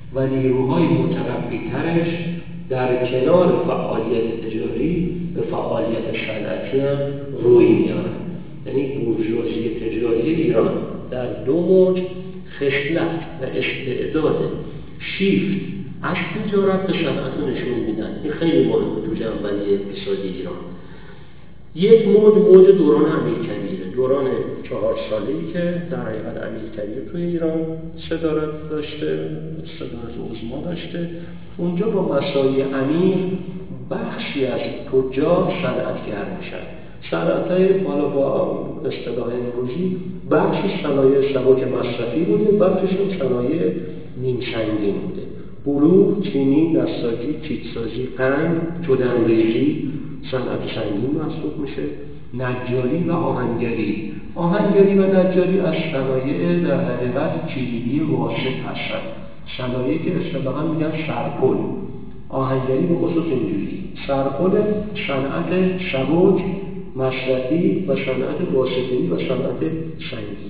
و نیروهای مترقی‌ترش در کنار فعالیت تجاری به فعالیت صنعتی هم روی میارن. یعنی بورژوازی تجاری ایران در دو موج خصلت و استعداد شیفت از تجارت به صنعت رو نشون میدن. این خیلی مهمه تو جنبندی اقتصادی ایران. یک موج موج دوران امیرکبیره، دوران چهار ساله‌ای که در حقیقت امیرکبیر توی ایران صدارت داشته، صدارت عظما داشته. اونجا با مسایع امیر بخشی از تجار صنعتگر میشن. صنعت‌های بالا با اصطلاح امروزی بخشی صنایع سبک مصرفی بوده، بخشش هم صنایع نیم سنگین بوده. بلوغ، چینی، نساجی، چیتسازی، قند، جدن‌ریزی صنعت سنگین محسوب میشه. نجاری و آهنگری آهنگری و نجاری از صنایع در حقیقت کلیدی واسط هستن. صنایعی که اصطلاحاً میگن سرپل. آهنگری به خصوص اینجوری سرپل صنعت سبک مصرفی و صنعت واسطه‌ای و صنعت سنگین.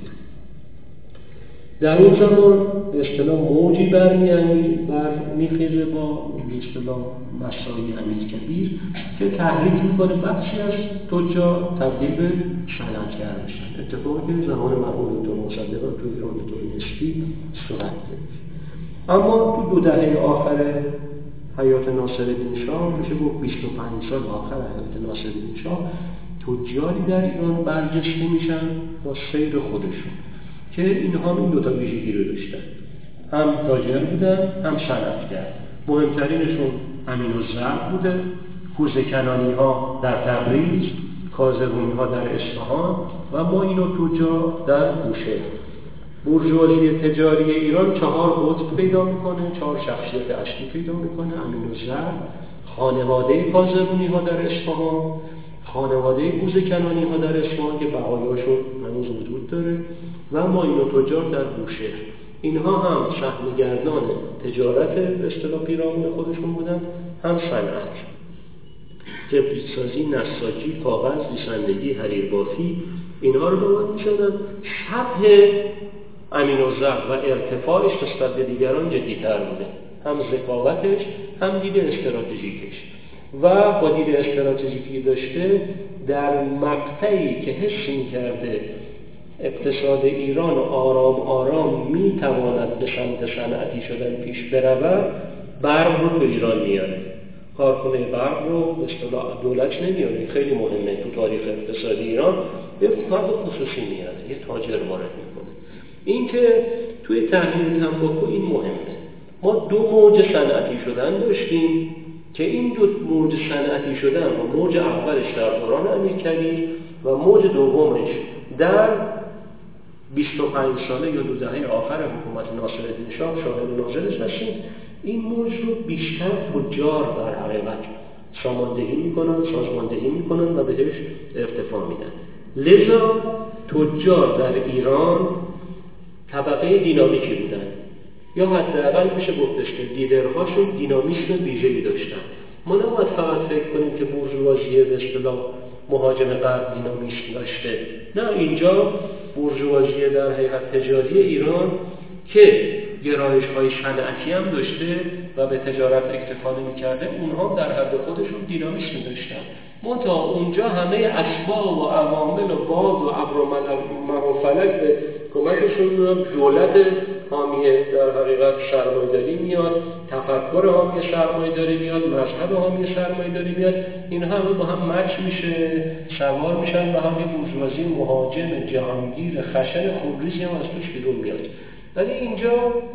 در اون زمان به اصطلاح موجی برمیخیزه با به اصطلاح مسایع امیرکبیر که تحریک میکنه بخشی از تجار تبدیل به صنعتگر میشن. اتفاقی که زمان مرحوم دکتر مصدق تو ایران به طور نسبی صورت گرفت. اما تو دو دهه آخر حیات ناصرالدین شاه، میشه گفت بیست و پنج سال آخر حیات ناصرالدین شاه، تجاری در ایران برجسته میشن با سیر خودشون که اینها هم این دوتا ویژگی رو داشتن، هم تاجر بودن هم صنعتگر. مهمترینشون امین الزرع بوده، کوزه کنانی ها در تبریز، کازرونی ها در اصفهان و ما اینو تجار در بوشهر. بورژوازی تجاری ایران چهار قطب پیدا میکنه، چهار شخصیت اصلی پیدا میکنه. امین الزرع، خانواده کازرونی ها در اصفهان، خانواده کوزه کنانی ها در اصفهان که بقایاشو هنوز وجود داره و ما اینو تجار در بوشهر. اینها هم سهمگردان تجارت به اصطلاح پیرامون خودشون بودن، هم صنعت، کبریتسازی، نساجی، کاغذ، ریسندگی، حریر بافی، اینها رو به واد می‌شدن. سطح امین الزرع و ارتفاعش نسبت به دیگران جدی‌تر بوده، هم ذکاوتش هم دید استراتژیکش و با دید استراتژیکی داشته در مقطعی که حس می‌کرده اقتصاد ایران آرام آرام میتواند به سمت صنعتی شدن پیش برود، برق رو تو ایران میاره. کارخونه برق رو به اصطلاح دولت نمیاره، خیلی مهمه تو تاریخ اقتصادی ایران. یه فرد خصوصی میاره، یه تاجر وارد میکنه. این که توی تحلیل تنباکو این مهمه. ما دو موج صنعتی شدن داشتیم که این دو موج صنعتی شدن و موج اولش در دوران امیرکبیر و موج دومش در بیست و پنج ساله یا دو دهه آخر حکومت ناصرالدین شاه شاهد ناظرش هستیم. این موج رو بیشتر تجار در حقیقت ساماندهی میکنن، سازماندهی میکنن و بهش ارتفاع میدن. لذا تجار در ایران طبقه دینامیکی بودن، یا حداقل میشه گفتش که لیدرهاشون دینامیسم ویژه‌ای داشتن. ما نباید فقط فکر کنیم که بورژوازی به اصطلاح مهاجم غرب دینامیسم داشته. نه، اینجا بورژوازی در حقیقت تجاری ایران که گرایش‌های صنعتی هم داشته و به تجارت اکتفا نمی‌کرده، اونها در حد خودشون دینامیسم داشتن. منتها اونجا همه اسباب و عوامل و باد و ابر و مه و فلک به کمکشون میاد. دولت حامی در حقیقت سرمایه‌داری میاد، تفکر حامی سرمایه‌داری میاد، مذهب حامی سرمایه‌داری میاد. این همه با هم مچ میشه، سوار میشن و همین بورژوازی مهاجم جهانگیر خشن خونریزی هم از توش بیرون میاد. ولی اینجا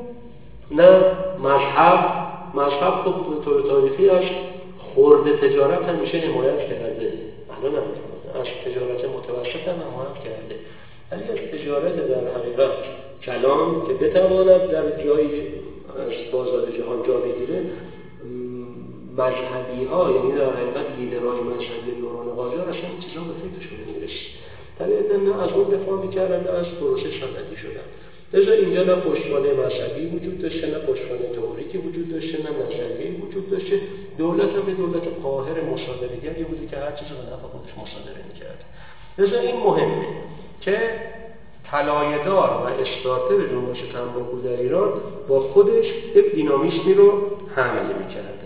نه، مذهب مذهب خب به طور تاریخی از خرد تجارت همیشه حمایت کرده، الان هم از تجارت متوسط هم حمایت کرده، ولی از تجارت در حقیقت کلان که بتواند در جایی از بازار جهان جا بگیره، مذهبی ها یعنی در حقیقت لیدرهای مذهبی دوران قاجار اصلا این چیزا به فکرشون نمیرسید. طبیعتا نه از اون دفاع میکردن نه از پروسه صنعتی شدن. لذا اینجا نه پشتوانه مذهبی وجود داشته، نه پشتوانه تئوریکی وجود داشته، نه نظریه‌ای وجود داشته. دولت هم به دولت قاهر مصادره‌گری بوده که هر چیزی به نفع خودش مصادره می‌کرد. لذا این مهمه که طلایه‌دار و استارتر جنبش تنباکو در ایران با خودش یک دینامیسمی رو حمل می‌کرده.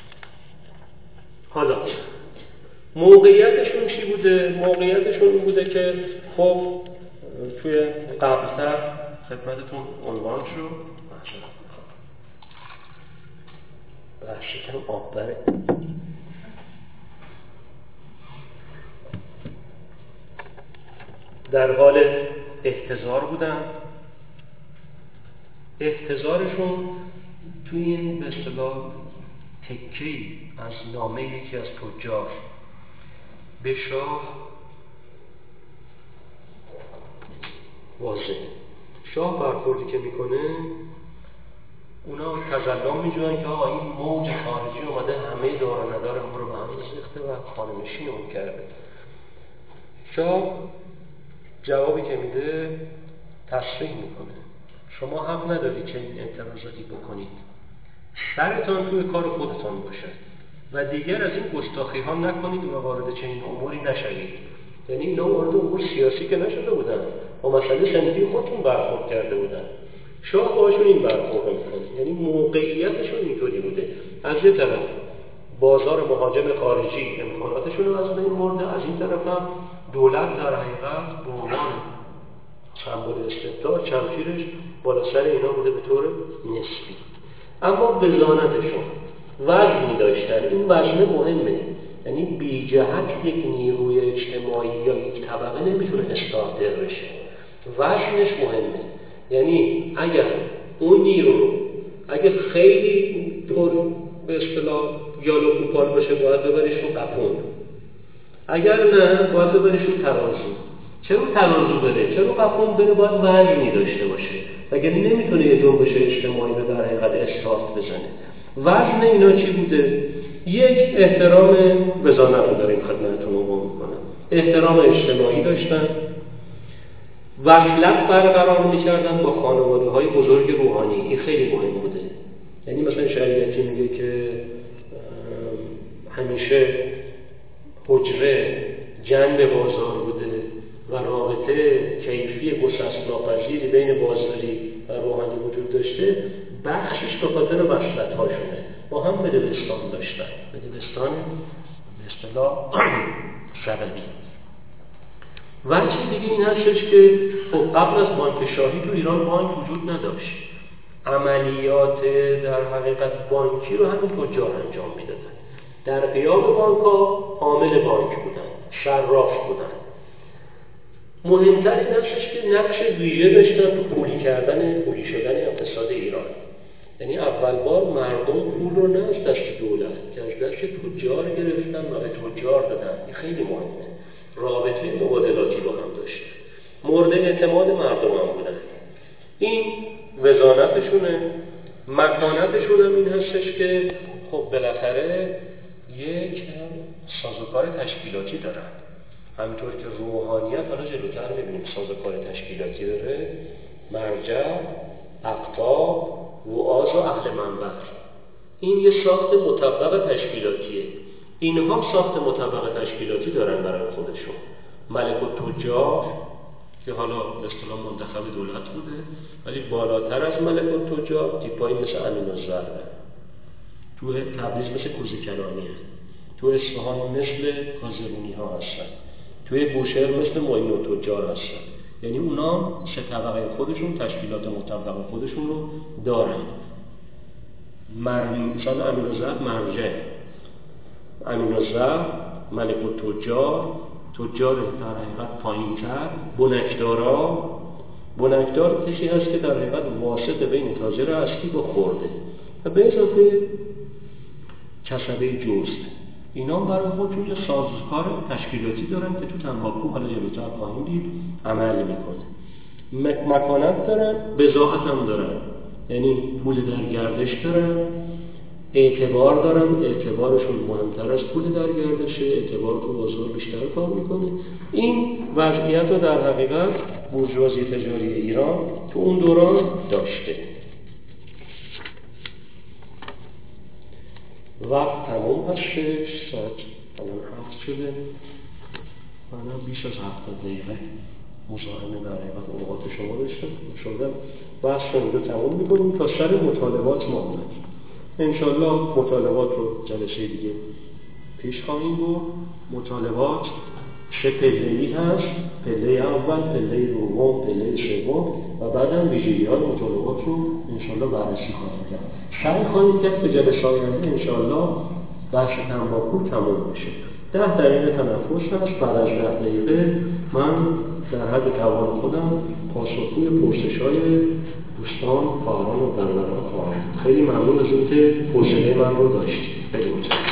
حالا موقعیتشون چی بوده؟ موقعیتشون این بوده که خب توی قبل‌تر خدمتتون عنوان شد، بحثی کم آب بره. در حال احتضار بودن. احتضارشون توی این به اصطلاح تکه‌ای از نامه یکی از تجار به شاه واضحه. شاه برخوردی که میکنه اونا تظلم میجوین که آقا این موج خارجی اومده همه دار و ندار ما رو به هم ریخته و خانه‌نشین اون کرده. شاه جوابی که میده تصریح میکنه شما حق ندارید چنین اعتراضاتی بکنید، سرتان توی کار خودتان باشه و دیگر از این گستاخی ها نکنید و وارد چنین اموری نشوید. یعنی اینا وارد امور سیاسی که نشده بودن، با مسئله صنفی خودتون برخورد کرده بودن. شاه باشون این برخورد میکنه. یعنی موقعیتشون اینطوری بوده. از یه طرف بازار مهاجم خارجی امکاناتشون رو از بین برده، از این طرف هم دولت در حقیقت به عنوان سمبل استبداد شمشیرش بالا سر اینا بوده به طور نسبی. اما وزانتشون وزنی داشتن. این وزن مهمه، یعنی بی جهت یک نیروی اجتماعی یا یک طبقه نمیتونه استارتر بشه. وزنش مهمه، یعنی اگر اون نیرو اگر خیلی طور به اصطلاح یالو کوپال باشه باید ببریش رو قپون، اگر نه باید ببریش رو ترازو. چرا ترازو بره؟ چرا قپون بره؟ باید وزنی داشته باشه، وگرنه نمیتونه یه جنبش اجتماعی رو در حقیقت استارت بزنه. وزن اینا چی بوده؟ یک احترام وزانت رو داریم خدمتتون عنوان میکنم. احترام اجتماعی داشتن، وصلت برقرار میکردن با خانواده های بزرگ روحانی. این خیلی مهم بوده. یعنی مثلا شریعتی میگه که همیشه حجره جنب بازار بوده و رابطه کیفی گسست‌ناپذیری بین بازاری و روحانی وجود داشته. بخشش به خاطر وصلت هاشونه. با هم بدبستان داشتن، بدبستان به اصطلاح سببی. وجه دیگه این هستش که خب قبل از بانک شاهی تو ایران بانک وجود نداشت. عملیات در حقیقت بانکی رو همین تجار انجام میدادن. در قیام بانک ها عامل بانک بودن، شراف بودن. مهمتر این هستش که نقش ویژه داشتن تو پولی کردن، پولی شدن اقتصاد ایران. یعنی اول بار مردم پول رو نه از دست دولت که از دست تجار گرفتن و به تجار دادن. این خیلی مهمه. رابطه مبادلاتی با هم داشتن، مورد اعتماد مردم هم بودن. این وزانتشونه. مکانتشون هم این هستش که خب بالاخره یک سازوکار تشکیلاتی دارن. همینطور که روحانیت حالا جلوتر میبینیم سازوکار تشکیلاتی داره، مرجع، اقطاب، وعاظ و اهل منبر. این یه ساخت مطبق تشکیلاتیه. اینها ساخت مطبق تشکیلاتی دارن برای خودشون. ملک التجار که حالا به اصطلاح منتخب دولت بوده، ولی بالاتر از ملک التجار تیپایی مثل امین الزرع، تو تبریز مثل کوزه‌کلانی هست، تو اصفهان مثل کازرونی ها هستن، توی بوشهر مثل معین التجار هستن. یعنی اونا سه طبقه خودشون تشکیلات مطبق خودشون رو دارن. مثلا امین الزرع مرجع، امین الزرع، ملک التجار، تجار در حقیقت پایین‌تر، بنکدارا. بنکدار کسی هست که در حقیقت واسط بین تاجر اصلی با خورده و به اضافه کسبه جزء. اینا برای خودشون یه سازوکار تشکیلاتی دارن که تو تنباکو حالا جلوتر خواهیم دید عمل میکنه. مکانت دارن، بضاعت هم دارن، یعنی پول در گردش دارن، اعتبار دارن. اعتبارشون مهمتر از پول در گردشه، اعتبار تو بازار بیشتر کار میکنه. این وضعیت رو در حقیقت بورژوازی تجاری ایران تو اون دوران داشته. وقت تمام هستش، ساعت الان هفت شده، الان بیش از هفتاد دقیقه مزاحم در حقیقت اوقات شما داشتم شده بحث رو اینجا تمام میکنیم تا سر مطالبات ما اومد. انشالله مطالبات رو جلسه دیگه پیش خواهیم برد. مطالبات سه پله‌ای هست، پله اول، پله دوم، پله سوم و بعد هم ویژگی‌های مطالبات رو انشالله بررسی خواهیم کرد. سعی خواهیم کرد که جلسه آینده انشالله بحث تنباکو تمام بشه. ده دقیقه تنفس هست. بعد از ده دقیقه من در حد توان خودم پاسخگوی پرسش‌های دوستان، خواهران و برادران خواهم. خیلی ممنون از اینکه حوصله من رو داشتید. خیلی متشکرم.